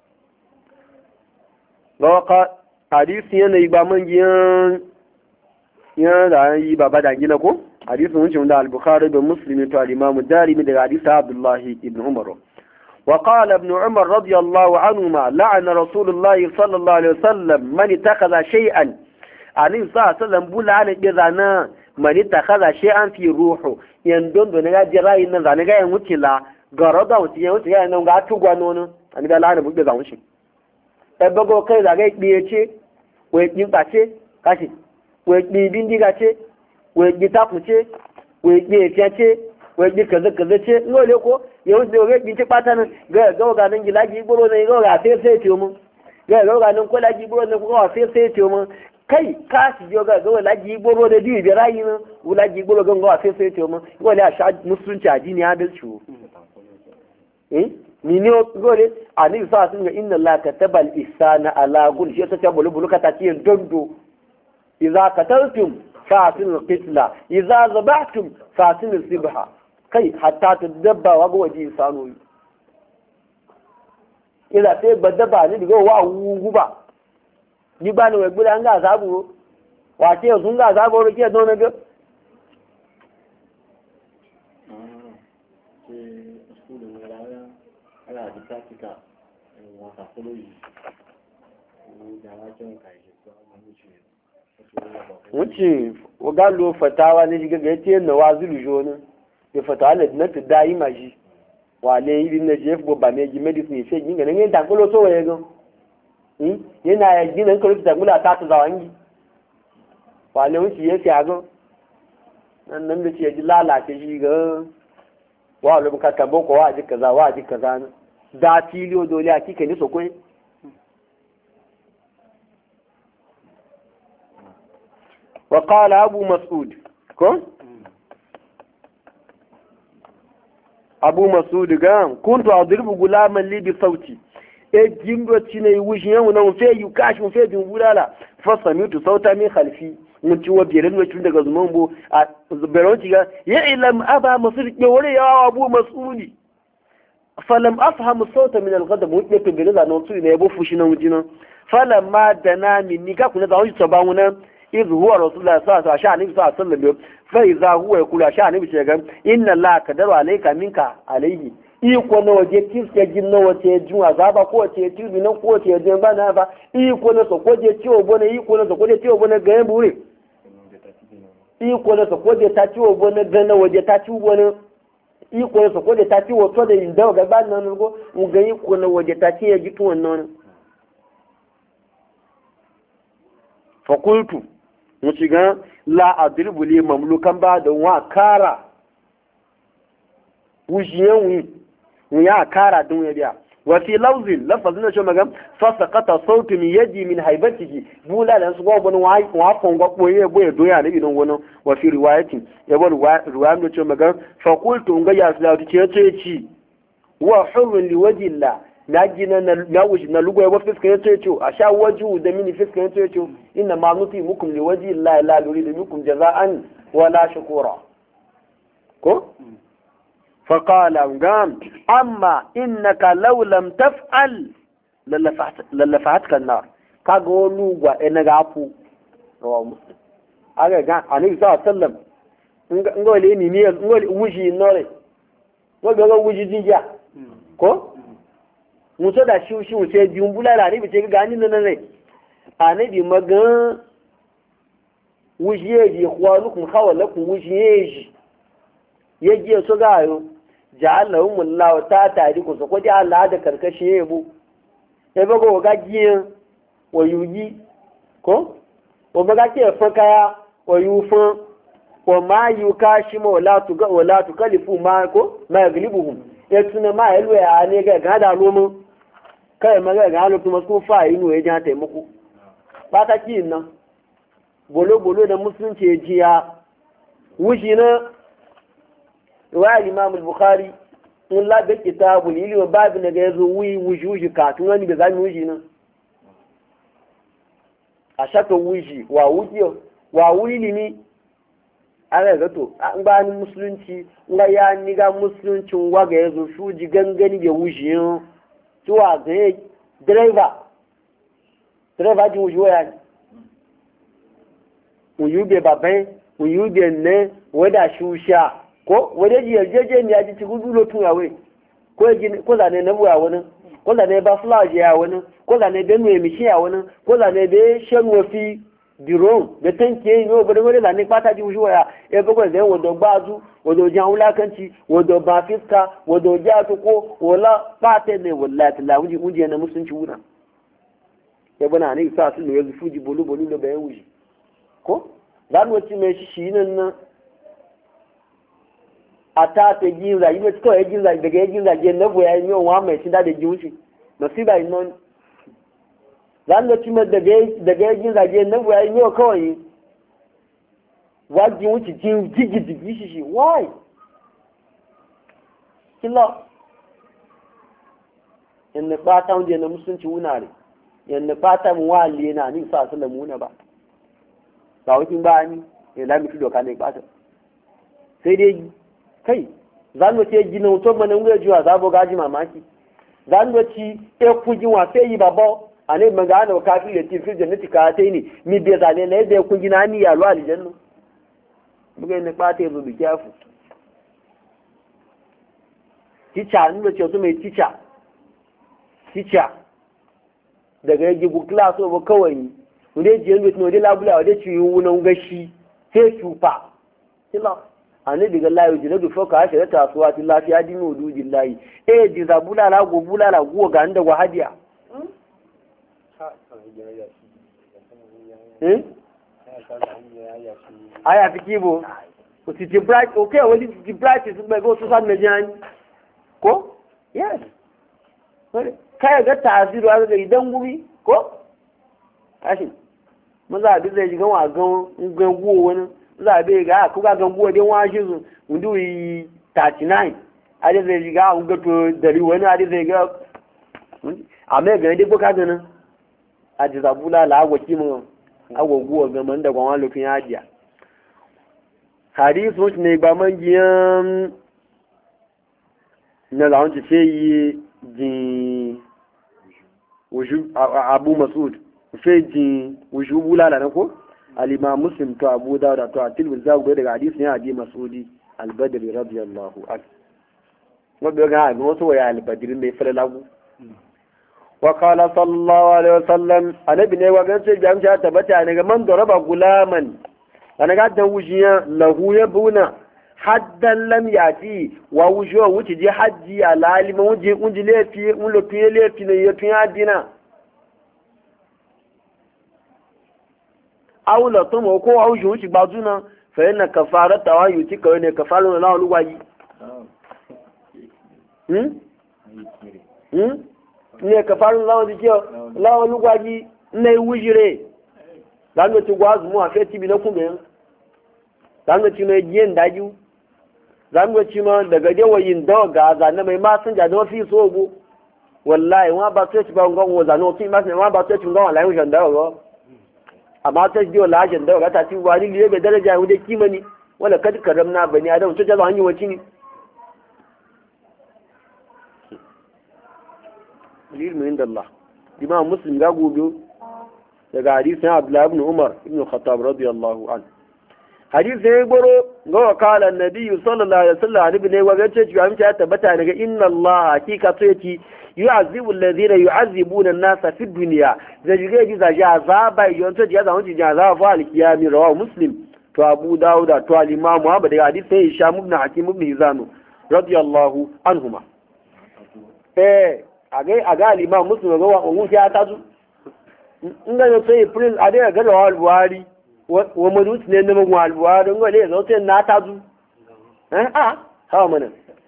bawaka hadisi yana yi ba man giyan yana da yi baba da gina ko hadisi mun cewa al-bukhari da muslim to al-imam darimi daga hadisi abdullah ibn umar wa qala ibn umar radiyallahu anhuma la'ana rasulullah sallallahu alaihi wasallam man ittakhadha shay'an anin sa sallan bulana bizana mani ta kaza shi an fi ruhu yan don don ga jirayi nan zane ga yan wuce la garo da wuce yan wuce ga nan ga tu gwano nan an ga lana buɗe za wuce e bago kai da ga biye ce wai kin pace kashi wai bi bindiga ce wai bi ta kuce wai bi fiya ce wai bi kaza kaza ce ngole ko yau da ga bi ce pata nan ga ga ga nan gilaji boro ne ga ga sai sai ce mu ga ga ga nan ko laji boro ne ko ga sai sai ce mu kai ka shi yo ga ga laji gboro da biyu da rayi na laji gboro ga ga sai sai to mu gole a sha musulunci addini adalci eh ni ne gole ani sa sun ga inna allaha kataba al-ihsana ala kulli shay ta bulu bulu kata ci dondo idza qataltum fa'til qitla idza zabahtum fa'til sibha kai hatta tadabba wa waji sanu idza sai badaba ni diga wa guba ni ba ni wai guda an ga zabu wace sun ga zabu rike don na biyo wuce wagalo fatawa ne shiga ga yace na wazilu jona ya fatawa ne na ta dai maji wale yi na jef bo ba ne ji medicine sai ginga ne ta kulo so waye ga hmm yana ya gina ko ta kula ta ta zawangi wale wuce ya fiya ga nan nan da ce ji lalace shi ga wa lu ka tabo ko wa ji kaza wa ji kaza ne da tiliyo dole a kike ne so ko وقال أبو مسعود كون أبو مسعود قام كنت أضرب غلاما لي بصوتي ejingo cine wushi yan nan fe yu kash mun fe bin bulala fa samitu sauta min khalfi mun ci wa biran wa tun daga zuman bo a zubaron ga ya ilam aba masir ke wore ya abu mas'uli falam afham sauta min al-ghadab mun ke bilala non su ne bo fushi nan wujina falamma dana min ni ka kuna da wani sabawuna إذ هو رسول الله صلى الله عليه وسلم عشان النبي صلى الله عليه وسلم فإذا هو يقول عشان النبي صلى الله عليه وسلم إن الله قدر عليك منك عليه iko na waje kiske jin na wace jin azaba ko wace tibi na ko wace jin ba na ba iko na so ko je ciwo bone iko na so ko je ciwo bone ga yan bure iko na so ko je ta ciwo bone ga na waje ta ciwo bone iko na so ko je ta ciwo to da inda ga ba nan go mu ga iko na waje ta ciwo ji to wannan fa qultu mu shiga la adribu li mamlukan ba da wa kara wujiyan wi mu ya kara dun ya biya wa fi lawzin lafazin da shi magam fa saqata sautu min yadi min haibatihi bula da su gobo wa wa kongo boye boye doya ne bidon wono wa fi riwayatin ya bar riwayan da shi magam fa qultu ga ya salatu ce ce ci wa hurrun li wajhi Allah na gina na wuji na lugo ya fiska ya ce ce a sha waju da mini fiska ya ce ce inna ma nuti mukum li wajhi Allah la nuridu minkum jaza'an wala shukura ko فقال قام أما إنك لو لم تفعل للفعتك النار كقولوا وإنك عفو رواه مسلم أجا قام عليه الصلاة والسلام نقول إني نيل نقول وجي النار نقول وجي ديجا كو muso da shi shi wuce jin bulala ne bace ga ni nan ne anabi magan wujiye ji khwalukum khawalakum wujiye ji yaje so gayo ja'alahum Allah ta tari ku so ko ja Allah da karkashi yebo sai bago ga giyan wayuyi ko o baga ke fakaya wayufun wa ma yukashi ma wala tu ga wala tu kalifu ma ko ma yaglibuhum yatuna ma yalwa ya ne ga ga da lomo kai ma ga ga lotu masu fa inu ya ja taimako ba ta kin nan bolo bolo da musulunci ya jiya wushi na riwaya Imam al-Bukhari in la da kitabul ilmi babu ne ga yazo wi wujuji ka tun wani da zami wuji nan a shaka wuji wa wujiyo wa wuli ni ala ga to an ba ni musulunci nga ya ni ga musuluncin wa ga yazo shuji gangani da wuji yo tuwa ga driver driver ji wuji ya ni uyube babai uyube ne wada shusha ko wade ji yarjeje ne ya ji cikin dulo tun yawe ko ko zane na buya wani ko zane ba flash ya wani ko zane da nuwe mishi ya wani ko zane da shan wafi diron da tanke yo bada wani zane pata ji wujuwa ya e bugo zai wodo gbazu wodo jan wulakanci wodo ba fiska wodo ja to ko wala pata ne wallahi la wuji wuji na musunci wuna ya bana ne sa su ne yanzu fuji bolu bolu da bayan wuji ko zan wuci mai shi shi nan a ta ta ginza yi mai kawai ginza daga ya ginza je na boya yi wa mai shida da jiwuci nasiba yi non zan da cimar daga ya ginza je na boya yi kawai wa jiwuci jigi jigi shi shi why kila yanne fata wanda na musulunci wunare yanne fata mu wali na ni sa salamu wuna ba ba wakin ba ni ya lami fi doka ne fata sai dai kai za mu ce gina mutum mana ngwe jiwa za bo gaji mamaki za mu ci e kuji wa sai yi babo ane manga na ka fi le tifi jannati ka tai ni mi be za ne ne be kuji na ni ya lo aljanna buga ne pate zo bi kafu ticha ni ce to mai ticha ticha daga yaji bu class ba kawai wanda je ne no de labula wanda ci wunan gashi sai tufa kila ani diga layo jina du foka ha shara tasuwa ti lafiya dinu udujin layi eh di zabula la go bula la go ga inda wahadiya eh aya fikibo o ti bright okay o ti bright is be go to san mejan ko yes kai ga taziru a ga idan gumi ko ashin maza bi zai jigan wa gan gan guwo wani za be ga ku ga gan guwo din wa shi su mundu yi thirty nine ade zai jiga un ga to dari wani ade zai ga ame ga dai boka ganin aji zabula la agwa kimin agwa guwo ga man da gwan lokacin hajiya hadisi wuce ne ba mangiyan na lawon ci fe yi jin wuju abu masud fe jin wuju bulala na ko al-imam muslim to abu dawud to at-tirmidhi za ku daga hadisin ya abi masudi al-badri radiyallahu anhu wabe ga ga wasu waya al-badri mai falalagu wa qala sallallahu alaihi wasallam annabi ne wa gace bi amsa tabbata ne ga man daraba gulaman ana ga da wujiya lahu yabuna haddan lam yati wa wujuwa wuci je hajji alalima wuje unji lefi un lo piye lefi ne yo piya dina awla to mo ko awju wuci gbaduna fa inna kafarata wa yuti ka ne kafaru la luwaji hmm hmm ne kafaru la wuci la luwaji ne wujire dan wuci gwazu mu afeti bi na kumbe dan wuci ne yin daju zan ga ci ma daga jawayin dawa ga zane mai masun ja don fi so go wallahi wa ba sai ba ngon wa zano fi masun wa ba sai ngon wallahi wa janda go amma sai dio la janda ga ta ci wani liye be daraja hu da kimani wala kad karamna bani adam to jaza hanyi waci ni ilmu inda Allah imam muslim ga gobe daga hadisin Abdullah ibn Umar ibn Khattab radiyallahu anhu hadisi ya goro ga wakala annabi sallallahu alaihi wasallam annabi ne wa gace ji amince ya tabbata daga inna Allah hakika to yace yu'azibu alladhina yu'azibuna an-nasa fi dunya da jige ji za ja azaba yon to ji za ji azaba fa al-qiyami rawahu muslim to abu daud to al-imam Muhammad daga hadisi sai Hisham ibn Hakim ibn Hizam radiyallahu anhuma eh agai aga al-imam muslim ga wa ungu ya tazu inga yo sai prince ade ga rawal buhari wa maduti ne na magwa albuwa don wale ya zauta na ta zu a hawa mana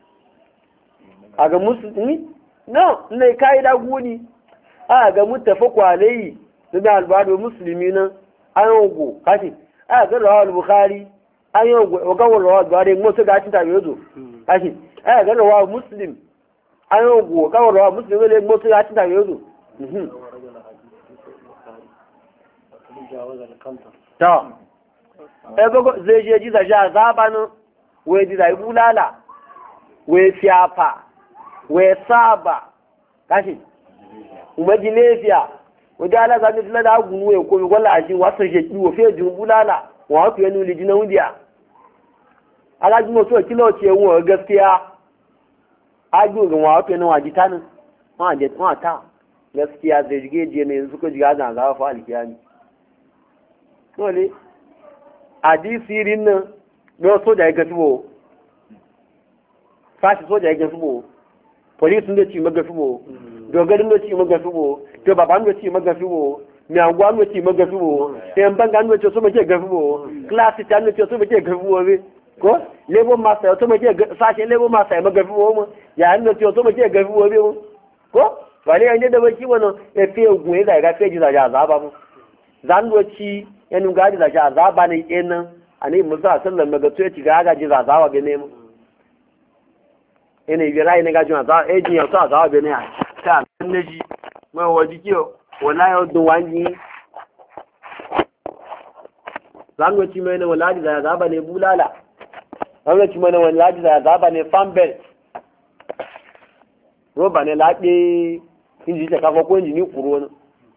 a ga musulmi no ne kai da guni a ga mutafa kwalayi da albuwa da musulmi nan an yogo kashi a ga rawal bukhari an yogo ga rawal bukhari mo su ga cin tabe yozo kashi a ga rawal muslim an yogo ga rawal muslim ne mo su ga cin tabe yozo ta ebe zai je ji zaje azaba nan wai ji zai bulala wai fiyafa wai saba kashi kuma ji lefiya wadda ala zami tula da agunu wai komi gwala a shi wasu sheki wa fiye jin bulala wa wasu yanu liji na wudiya ala ji masu kilo ce wa gaskiya ajiyo ga wasu yanu wa jita nan wa ta gaskiya zai jige je ne yanzu ko jiga zan zafa fa alkiyami dole hadisirin nan don soja ya gafi bo fashi soja ya gafi bo polisin da ci magafi bo dogarin da ci magafi bo to baban da ci magafi bo mai anguwa da ci magafi bo yan banga da ci so make gafi bo klasi ta da ci so make gafi bo ko labor master to make sashi labor master magafi bo mu ya da ci so make gafi bo ko wale an da baki wannan ya fiye gun ya ga feji da ya zaba mu zan doci yanu gadi da ja azaba ne kenan ani musa sallan daga to yaci ga gaji za zawa be ne mu ene bi rai ne ga jun azaba e jin ya to azaba be ne ta ne ji mai waji kiyo wala yo dun wanji zan doci mai ne wala da azaba ne bulala zan doci mai ne wala da azaba ne fambel roba ne labe inji ta kafa ko inji ni kuro ne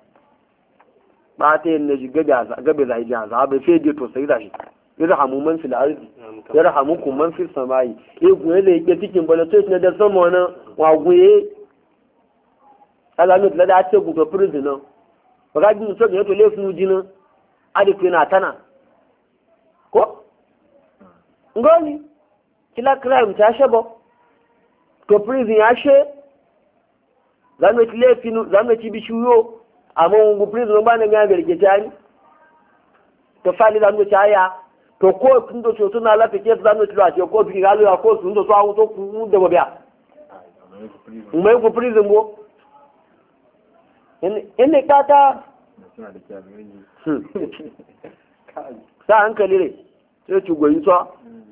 ba ta yin naji gabe zai ji azaba sai dai to sai da shi yarhamu man fil ardi yarhamukum man fis samai e guye da yake cikin bala to ne da sama wannan wa guye ala no tla da ce gu to prison no ba ga so ga to le funu jina adi kuna tana ko ngoni kila crime ta shabo to prison ya she zamu ti le finu zamu ti bishuyo amma ngu prison ba na ga berge tani to fali zamu ti aya to ko tun do so na la peke zamu ti lo ati ko bi ga lo ko tun do so awu to ku de bo bia mai ku prison bo ene kata sa hankali ne sai ci goyi to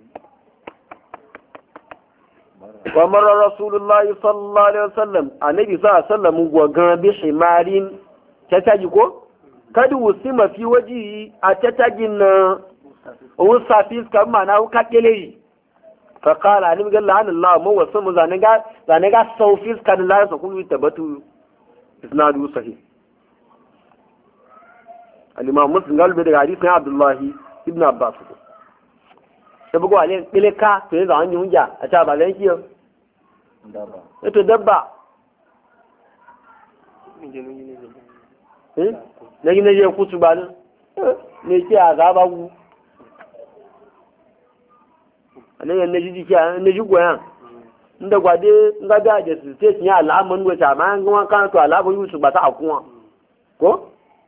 wa marra rasulullahi sallallahu alaihi wasallam annabi sallallahu alaihi wasallam gwagan bi himarin tataji ko kadi usima fi waji a tatagin na usafis kan mana ka kele fa qala alim galla Allah mu wasamu zanaga zanaga sawfis kan la sa kullu tabatu isnadu sahih al-imam muslim galbe daga hadisin abdullah ibn abbas da bugo ale kileka to yanzu an yi hujja a ta ba zan kiyo dabba to dabba eh ne ne je kutu ba ne ke azaba ku ale ne ji ki ne ji goyan inda gwade nga da da su sai ya al'amun wata ma an gwan kan to al'abu yusu ba ta akuwa ko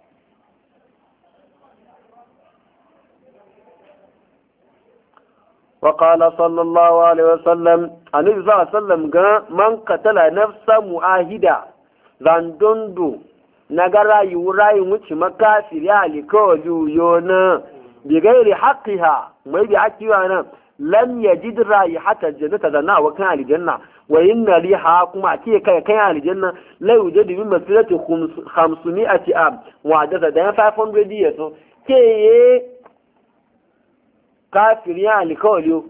وقال صلى الله عليه وسلم النبي صلى الله عليه وسلم قال من قتل نفسا معاهدا زندندو نغرا يوراي مuci makafiri alikolu yona بغير حقها ما يبي حقها انا لم يجد رائحه الجنه ذنا وكان الجنه وان ريحها كما كي كان الجنه لا يوجد من مسيره خمسمائة عام وعدد ده خمسمائة years كي káfìrí àlìkọ́ọ̀lì o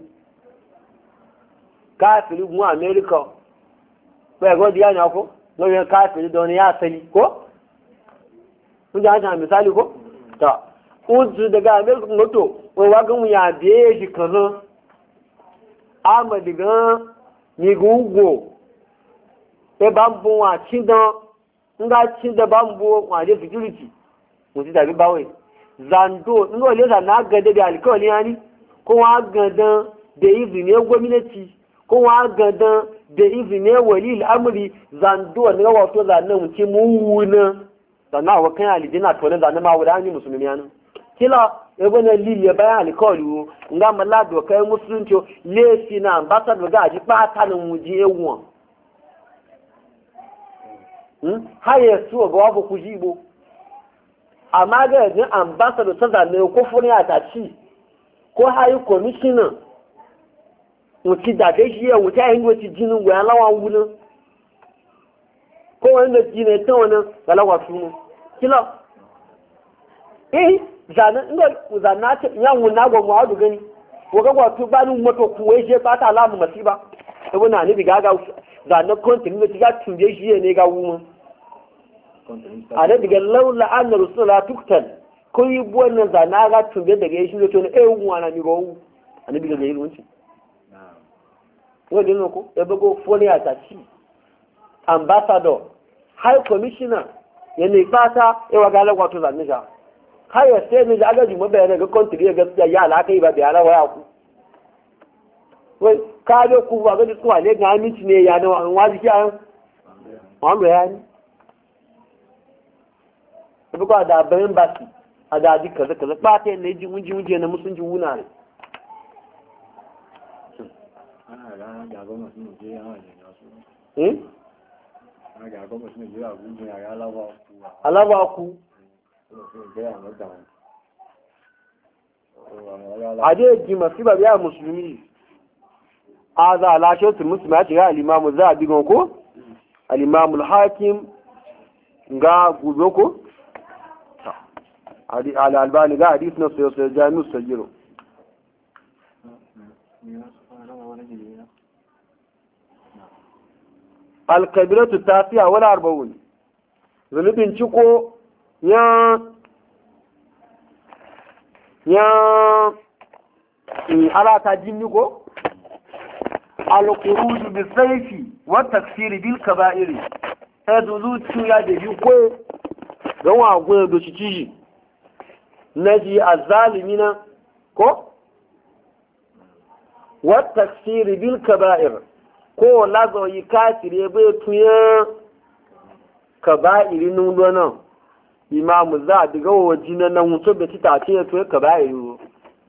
káfìrí gun amẹ́ríkà pẹ̀lú di àyàn kó lórí káfìrí dán ní àtẹ́lì kó ń jẹ́ àjàn misali kó ta ń ju daga amẹ́ríkà mọ́tò wọ́n wá gán ya bẹ́ẹ̀ shi kan zan amadi gan ni gugu ẹ bá ń bọ́ wọn àti dán ń gá tí dán bá ń bọ́ wọn àdé security mo ti tàbí báwẹ̀ zando ń gọ́ ilé ìsànà gẹ́gẹ́ bí àlìkọ́ọ̀lì yẹn ni ko wa gadan da izinin gwamnati ko wa gadan da izinin wali al'amuri zando ne wato zanen wuce muwuna sannan wa kan alijina to ne zanen ma wuda ni musulmi yana kila ebe na lile bayan alikoli nga mala do kai musulunci lefi na ambassador ga ji pata na wuji ewon hmm haye su ga wa ku jibo amma ga ne ambassador ta zanen ko funi atachi ko hayi commissioner wuti da dai shi ya wuta yin wuti jinin goyan lawan wulin ko wanda jine ta wani galawa su kila eh zana inda zana ta yan wuna go mu adu gani ko ga wato bani moto ku wai je ba ta alamu masiba to bana ni biga ga zana kontin ne tiga tunje shi ne ga wu ana diga laula anna rasulullah tuktal ko yi buwan zana ga tumbe daga yashi da tona eh wana mi go anabi ga yin wanci wani ne ko e bago foni atachi ambassador high commissioner yana fata e wa gala wato zanne ja kai sai ne ga gaji mabayar ga country ga ya alaka yi ba da yara waya ku wai ka ga ku ba ga su wale ga aminci ne ya da waji ki an wanda ya ni e bago da bayan basi a daji kaza kaza ba ta yin ji wunji wunji na musunci wuna ne alabaku a dai ji masu ba biya musulmi a za a lashe su musulmi ya shiga alimamu za a bigon ko alimamu hakim ga guzo ko على الباني قاعد حديث نص يوصل جامع سجله القبيلة التاسعة والأربعون ذنوب شكو يا يا على تجنبه الخروج بالسيف والتكفير بالكبائر ezulu tu ya de bi ko ga wa go do ci ci naji azalimina ko wa taksir bil kaba'ir ko lazo yi kafire bai tuya kaba'iri nun lona imamu za a diga wa jina nan wuto da ci tace ya tuya kaba'iri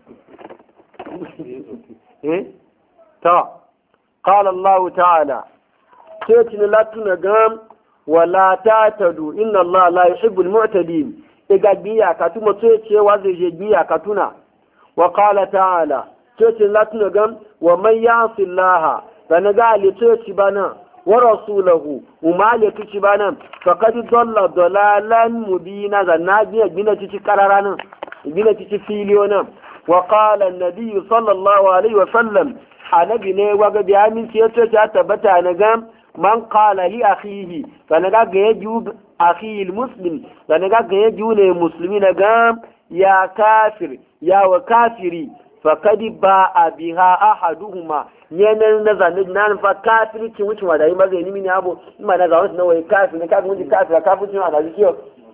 eh ta qala Allah ta'ala ce tin latuna gam wala tatadu inna Allah la yuhibbul mu'tadin iga biya ka tuma ce cewa zai je biya ka tuna wa qala ta'ala ce tin latuna gam wa man ya'si Allah bana ga alitoci bana wa rasulahu umma alitoci bana faqad dalla dalalan mubina zanna biya gina cici kararanan gina cici filiyonan wa qala an-nabiy sallallahu alaihi wa sallam anabi ne waga biya min ce to ta tabbata na ga man qala li akhihi bana ga ga yaju akhi al-muslim bana ga ga yaju ne muslimi na ga ya kafir ya wa kafiri faqad ba'a biha ahaduhuma yanan na zanen nan fa kafirci wuce wa da yi magani mini abu in ma na zawon na wai kafir ne kafin wuce kafir kafirci wa da zikiyo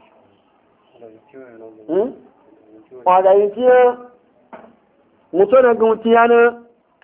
hmm wa da yi tiyo mutu na gunti yana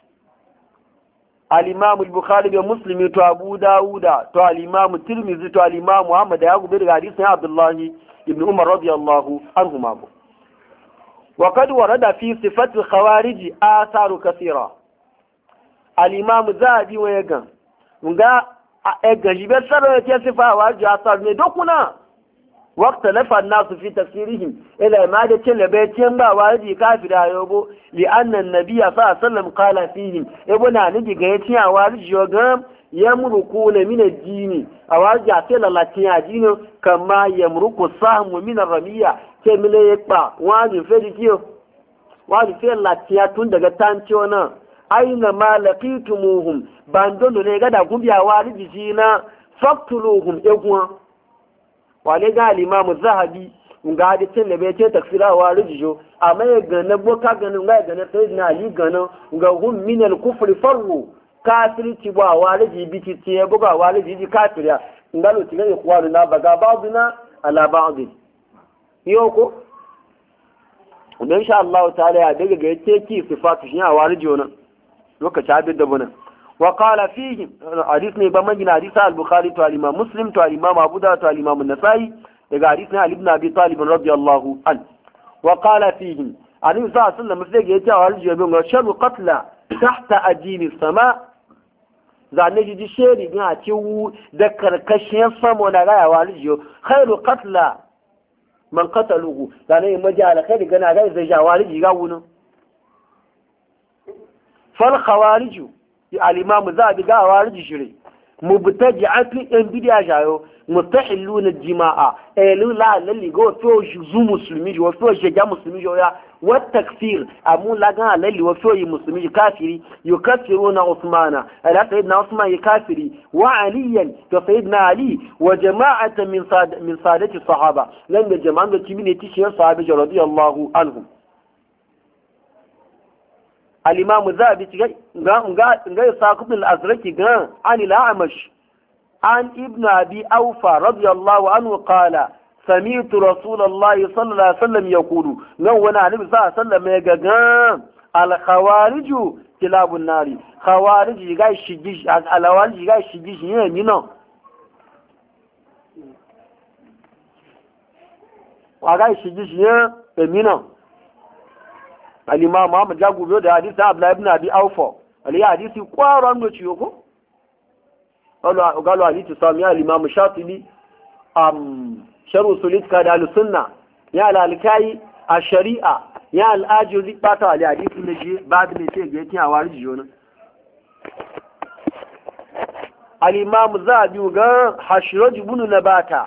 al-imam al-bukhari da muslimi to abu dauda to al-imam tirmidhi to al-imam muhammad ya gubi daga hadisin abdullahi ibn umar radiyallahu anhuma wa qad warada fi sifati al-khawarij atharu kathira al-imam zabi wa yagan nga a gajibe saro ya ce sifa wa ji asar ne dokuna waqta lafa an-nas fi tafsirihim ila ma da ce labe ce ba wa ji kafira yobo li anna an-nabiy sallallahu alaihi wasallam qala fihim ibuna ni diga ya ci a wa ji yogan yamruku na min ad-dini awaji a tela latin dini kama yamruku sahmu min ar-ramiya ke mile yakpa wa ji fe dikiyo wa ji fe latin tun daga tancio na aina ma laqitumuhum bandono ne gada gumbiya wari bijina faktuluhum egwa wale ga al-imam zahabi nga da cin da bai ce tafsira wa rijiyo amma ya gane boka ganin ga gane sayyidina ali gane ga hum min al-kufri farru kafirci ba wa riji biti ce buga wa riji kafiriya ngalo tiga ikhwanu na baga ba'dina ala ba'd yoko insha Allah ta'ala ya daga ga yace ki sifatu shi a warijo nan lokaci abin da buna wa qala fihi hadith ne ba magina hadith al-bukhari to al-imam muslim to al-imam abu dawud to al-imam an-nasai daga hadith ne ali ibn abi talib radiyallahu an wa qala fihi ali sallallahu alaihi wasallam sai ga yace warijo bin sharu qatla tahta ajini sama zane ji sheri din a ciwu da karkashin samo na gaya warijo khairu qatla man qataluhu zane maji ala khairi gana ga zai ja wariji ga wuno fal khawariju al-imam zabi ga wariji shiri mubtaji'atu in bidiya jayo mustahilluna jimaa elu la lalli go to zu muslimi jo to je muslimi jo ya wa takfir amu la ga lalli wa to yi muslimi kafiri yukaffiruna usmana ala sayyidina usman kafiri wa aliyan to sayyidina ali wa jama'atan min sad min sadati sahaba lan da jama'an da kimi tishi sahabi radiyallahu anhum al-imam zabi ga ga ga saqib al-azraki ga an al-a'mash عن ابن أبي أوفى رضي الله عنه قال سمعت رسول الله صلى الله عليه وسلم يقول نونا النبي صلى الله عليه وسلم يقول الخوارج كلاب النار خوارج يغاي شجيش الخوارج يغاي شجيش يمينو وغاي شجيش يمينو الإمام محمد جاء قبل هذا حديث عبد الله بن أبي أوفى اللي حديث قارن وشيوكو قالوا عليه تسامي الإمام الشاطبي أم شرو سوليت كادال السنة يا الالكاي الشريعة يا الآجر باتا على حديث النجي بعد ما تيجي أوارج جونا الإمام الذهبي وقال حشرج بن نباتا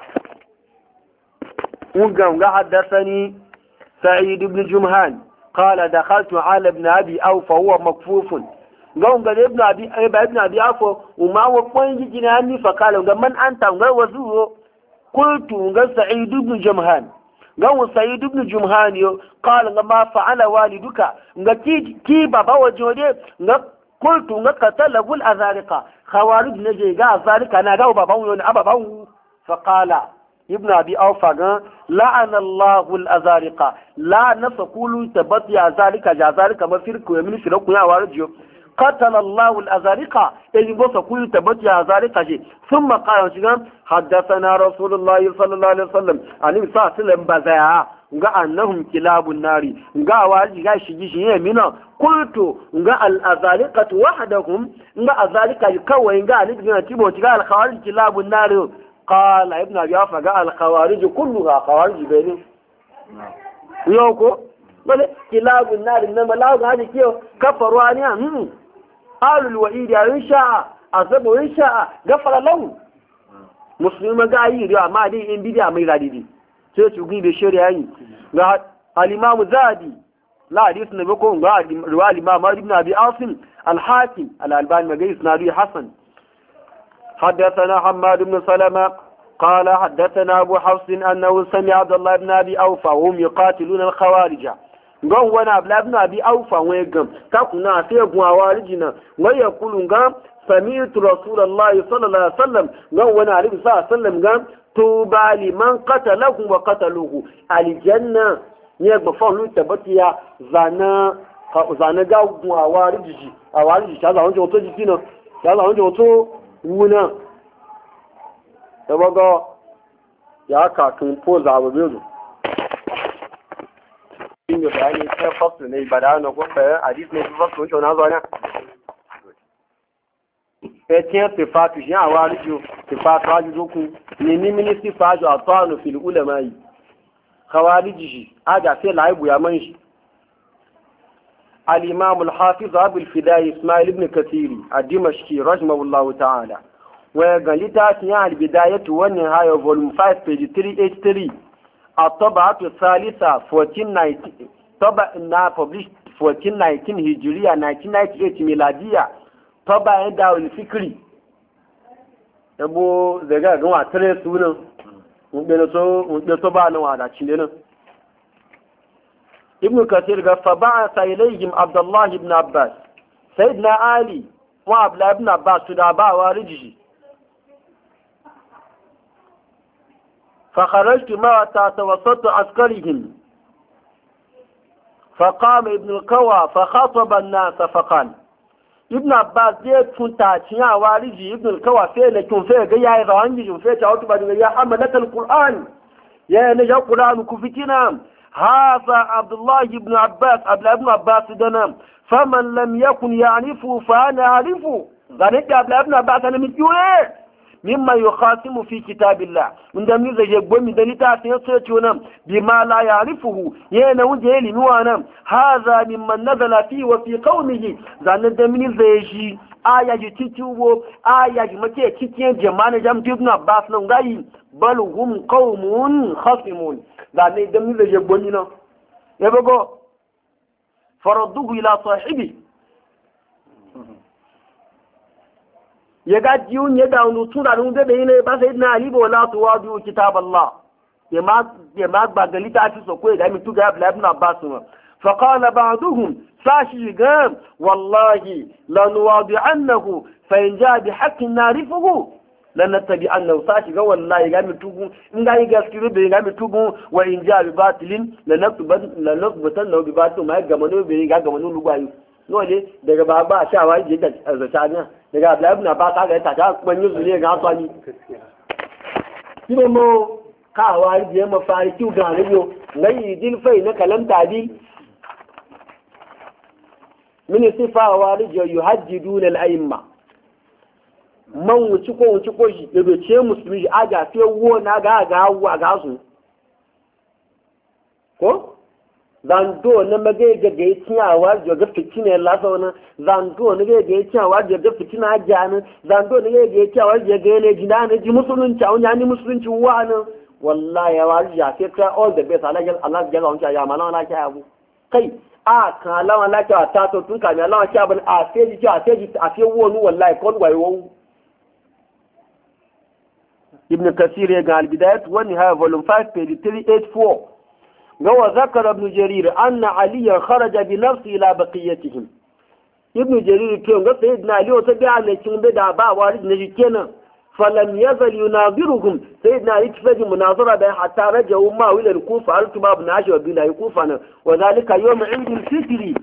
وقال حدثني سعيد بن جمهان قال دخلت على ابن أبي أوفى وهو مكفوف gawon ga ibn abi ba ibn abi afo umma wa kwan jiki na ni fa kala ga man anta ga wazu qultu ga sa'id ibn jumhan gawon sa'id ibn jumhan yo kala ga ma fa'ala waliduka ga ki ki baba wajode ga qultu ga qatala bul azariqa khawarij ne je ga azariqa na ga baban yo ne ababan فقال ابن أبي أوفى لعن الله الأزارقة لا نسقول تبت يا ذلك جا ذلك ما فرق ومن فرق يا وارجو قتل الله الأزارقة اللي بس كل تبت يا ذلك ثم قال حدثنا رسول الله صلى الله عليه وسلم عن النبي صلى الله عليه وسلم بزايا nga annahum kilabun nari nga waji ga shigi shi yamina qultu nga al azaliqatu wahdahum nga azalika kawai nga ali ga tibo ga al khawarij kilabun nari qala ibn abi afa ga al khawarij kulluha khawarij bayni yoko bale kilabun nari na malaga hadi kiyo kafaru aniya hmm alul wa'id ya insha azabu insha gafara lahu muslima ga yi riya ma dai in bidiya mai radidi sai su gibe shari'a yi ga al-imam zadi la hadith na bako ga riwaya al-imam ibn abi asim al-hakim al-albani magai isnadu hasan حدثنا حماد بن سلمة قال حدثنا ابو حفص انه سمع عبد الله بن ابي اوفى وهم يقاتلون الخوارج gon wani abla ibn abi aufa wai gam ta kuna sai gun awarijina wai ya kulun gam sami'tu rasulullahi sallallahu alaihi wasallam gon wani alibi sallallahu alaihi wasallam gam tuba liman qatalahu wa qataluhu aljanna ne gba fon tabatiya zana zana ga gun awarijiji awarijiji ta zawon to jikina ta zawon to wuna tabaga ya ka tun po zawo bezo yin bayani sai fasu ne bada na ko bayan hadis ne su fasu to na zo ne etiyan sifatu shi a warijo sifatu ajudu ku ni ni mini sifatu atanu fil ulamai khawariji shi aga sai laibu ya man shi al-imam al-hafiz abu al-fidai ismail ibn kathiri ad-dimashqi rahimahullahu ta'ala wa galita tiyan al-bidayatu wa nihaya volume five page three eighty-three الطبعة الثالثة fourteen ninety طبعا إنها published fourteen nineteen هجرية nineteen ninety-eight ميلادية طبعا داو الفكري يبو زيغا غوا تري سونا ونبنتو ونبنتو بانا وادا تشيلنا ابن كثير قال فبعث إليهم عبد الله بن عباس سيدنا علي وعبد الله بن عباس تدابا وارجي فخرجت ما تتوسط عسكرهم فقام ابن القوى فخاطب الناس فقال ابن عباس ديت فنتاتيا والجي ابن القوى فين كن فين جاي يضانجي فين تعود بعد يا حملة القرآن يا نجا القرآن كفتنا هذا عبد الله بن عباس قبل ابن عباس دنا فمن لم يكن يعرفه فأنا أعرفه ذلك قبل ابن عباس أنا متجوه مما يخاصم في كتاب الله من دم يزجب من دليل يسوعنا بما لا يعرفه يانا وجهي نوانا هذا ممن نزل فيه وفي قومه زان دم يزجي آية تتوو آية مكي تتين جمعنا جام ابن عباس نغاي بل هم قوم خصمون زان دم يزجب مننا يبقى فردوه إلى صاحبه ya ga jiyun ya da wani tura nun da bai ne ba sai na ali bola to wadu kitab Allah ya ma ya ma ba gali ta ci so ko da mi tuga abla ibn abbas fa qala ba'duhum sashi ga wallahi lan wadi annahu fa in ja bi haqqin narifuhu lan nattabi annahu sashi ga wallahi ga mi tugu in ga yi gaskiru bai ga mi tugu wa in ja bi batilin lan naktuban lan nakbatan bi batil ma ga mano bai ga ga mano lugwayo nole daga ba ba sha wa je da zata ne daga Abdullahi ibn Abbas ga ta ta ban yuzu ne ga tsani kime mo ka wa je ma fari ki ga riyo ngai dil fai na kalam tabi min sifa wa rijo yuhaddiduna al-a'imma man wuci ko wuci ko shi da ce musulmi aga sai wo na ga ga wa ga su ko zando na magai ga ga tiyawa ga fitina lafa na zando na ga ga tiyawa ga fitina jana zando na ga ga tiyawa ga ga ne jina ne ji musulunci a wani musulunci wa na wallahi ya wari ya sai ka all the best Allah Allah ya ga ya mana na ka abu kai a kan lawan la ka ta to tun ka ne lawan ka ban a sai ji a sai ji a sai wonu wallahi kon wai wo ibn kasir ya ga al-bidayat wa nihaya volume five page three eighty-four وذكر ابن جرير أن علي خرج بنفسه إلى بقيتهم ابن جرير كيون قال سيدنا علي وتبع لكن بدأ باع وارد نجي كينا فلم يزل يناظرهم سيدنا علي كفاجي مناظرة بين حتى رجعوا ما إلى الكوفة قالوا ما بن عشر بن الكوفة وذلك يوم عيد الفطر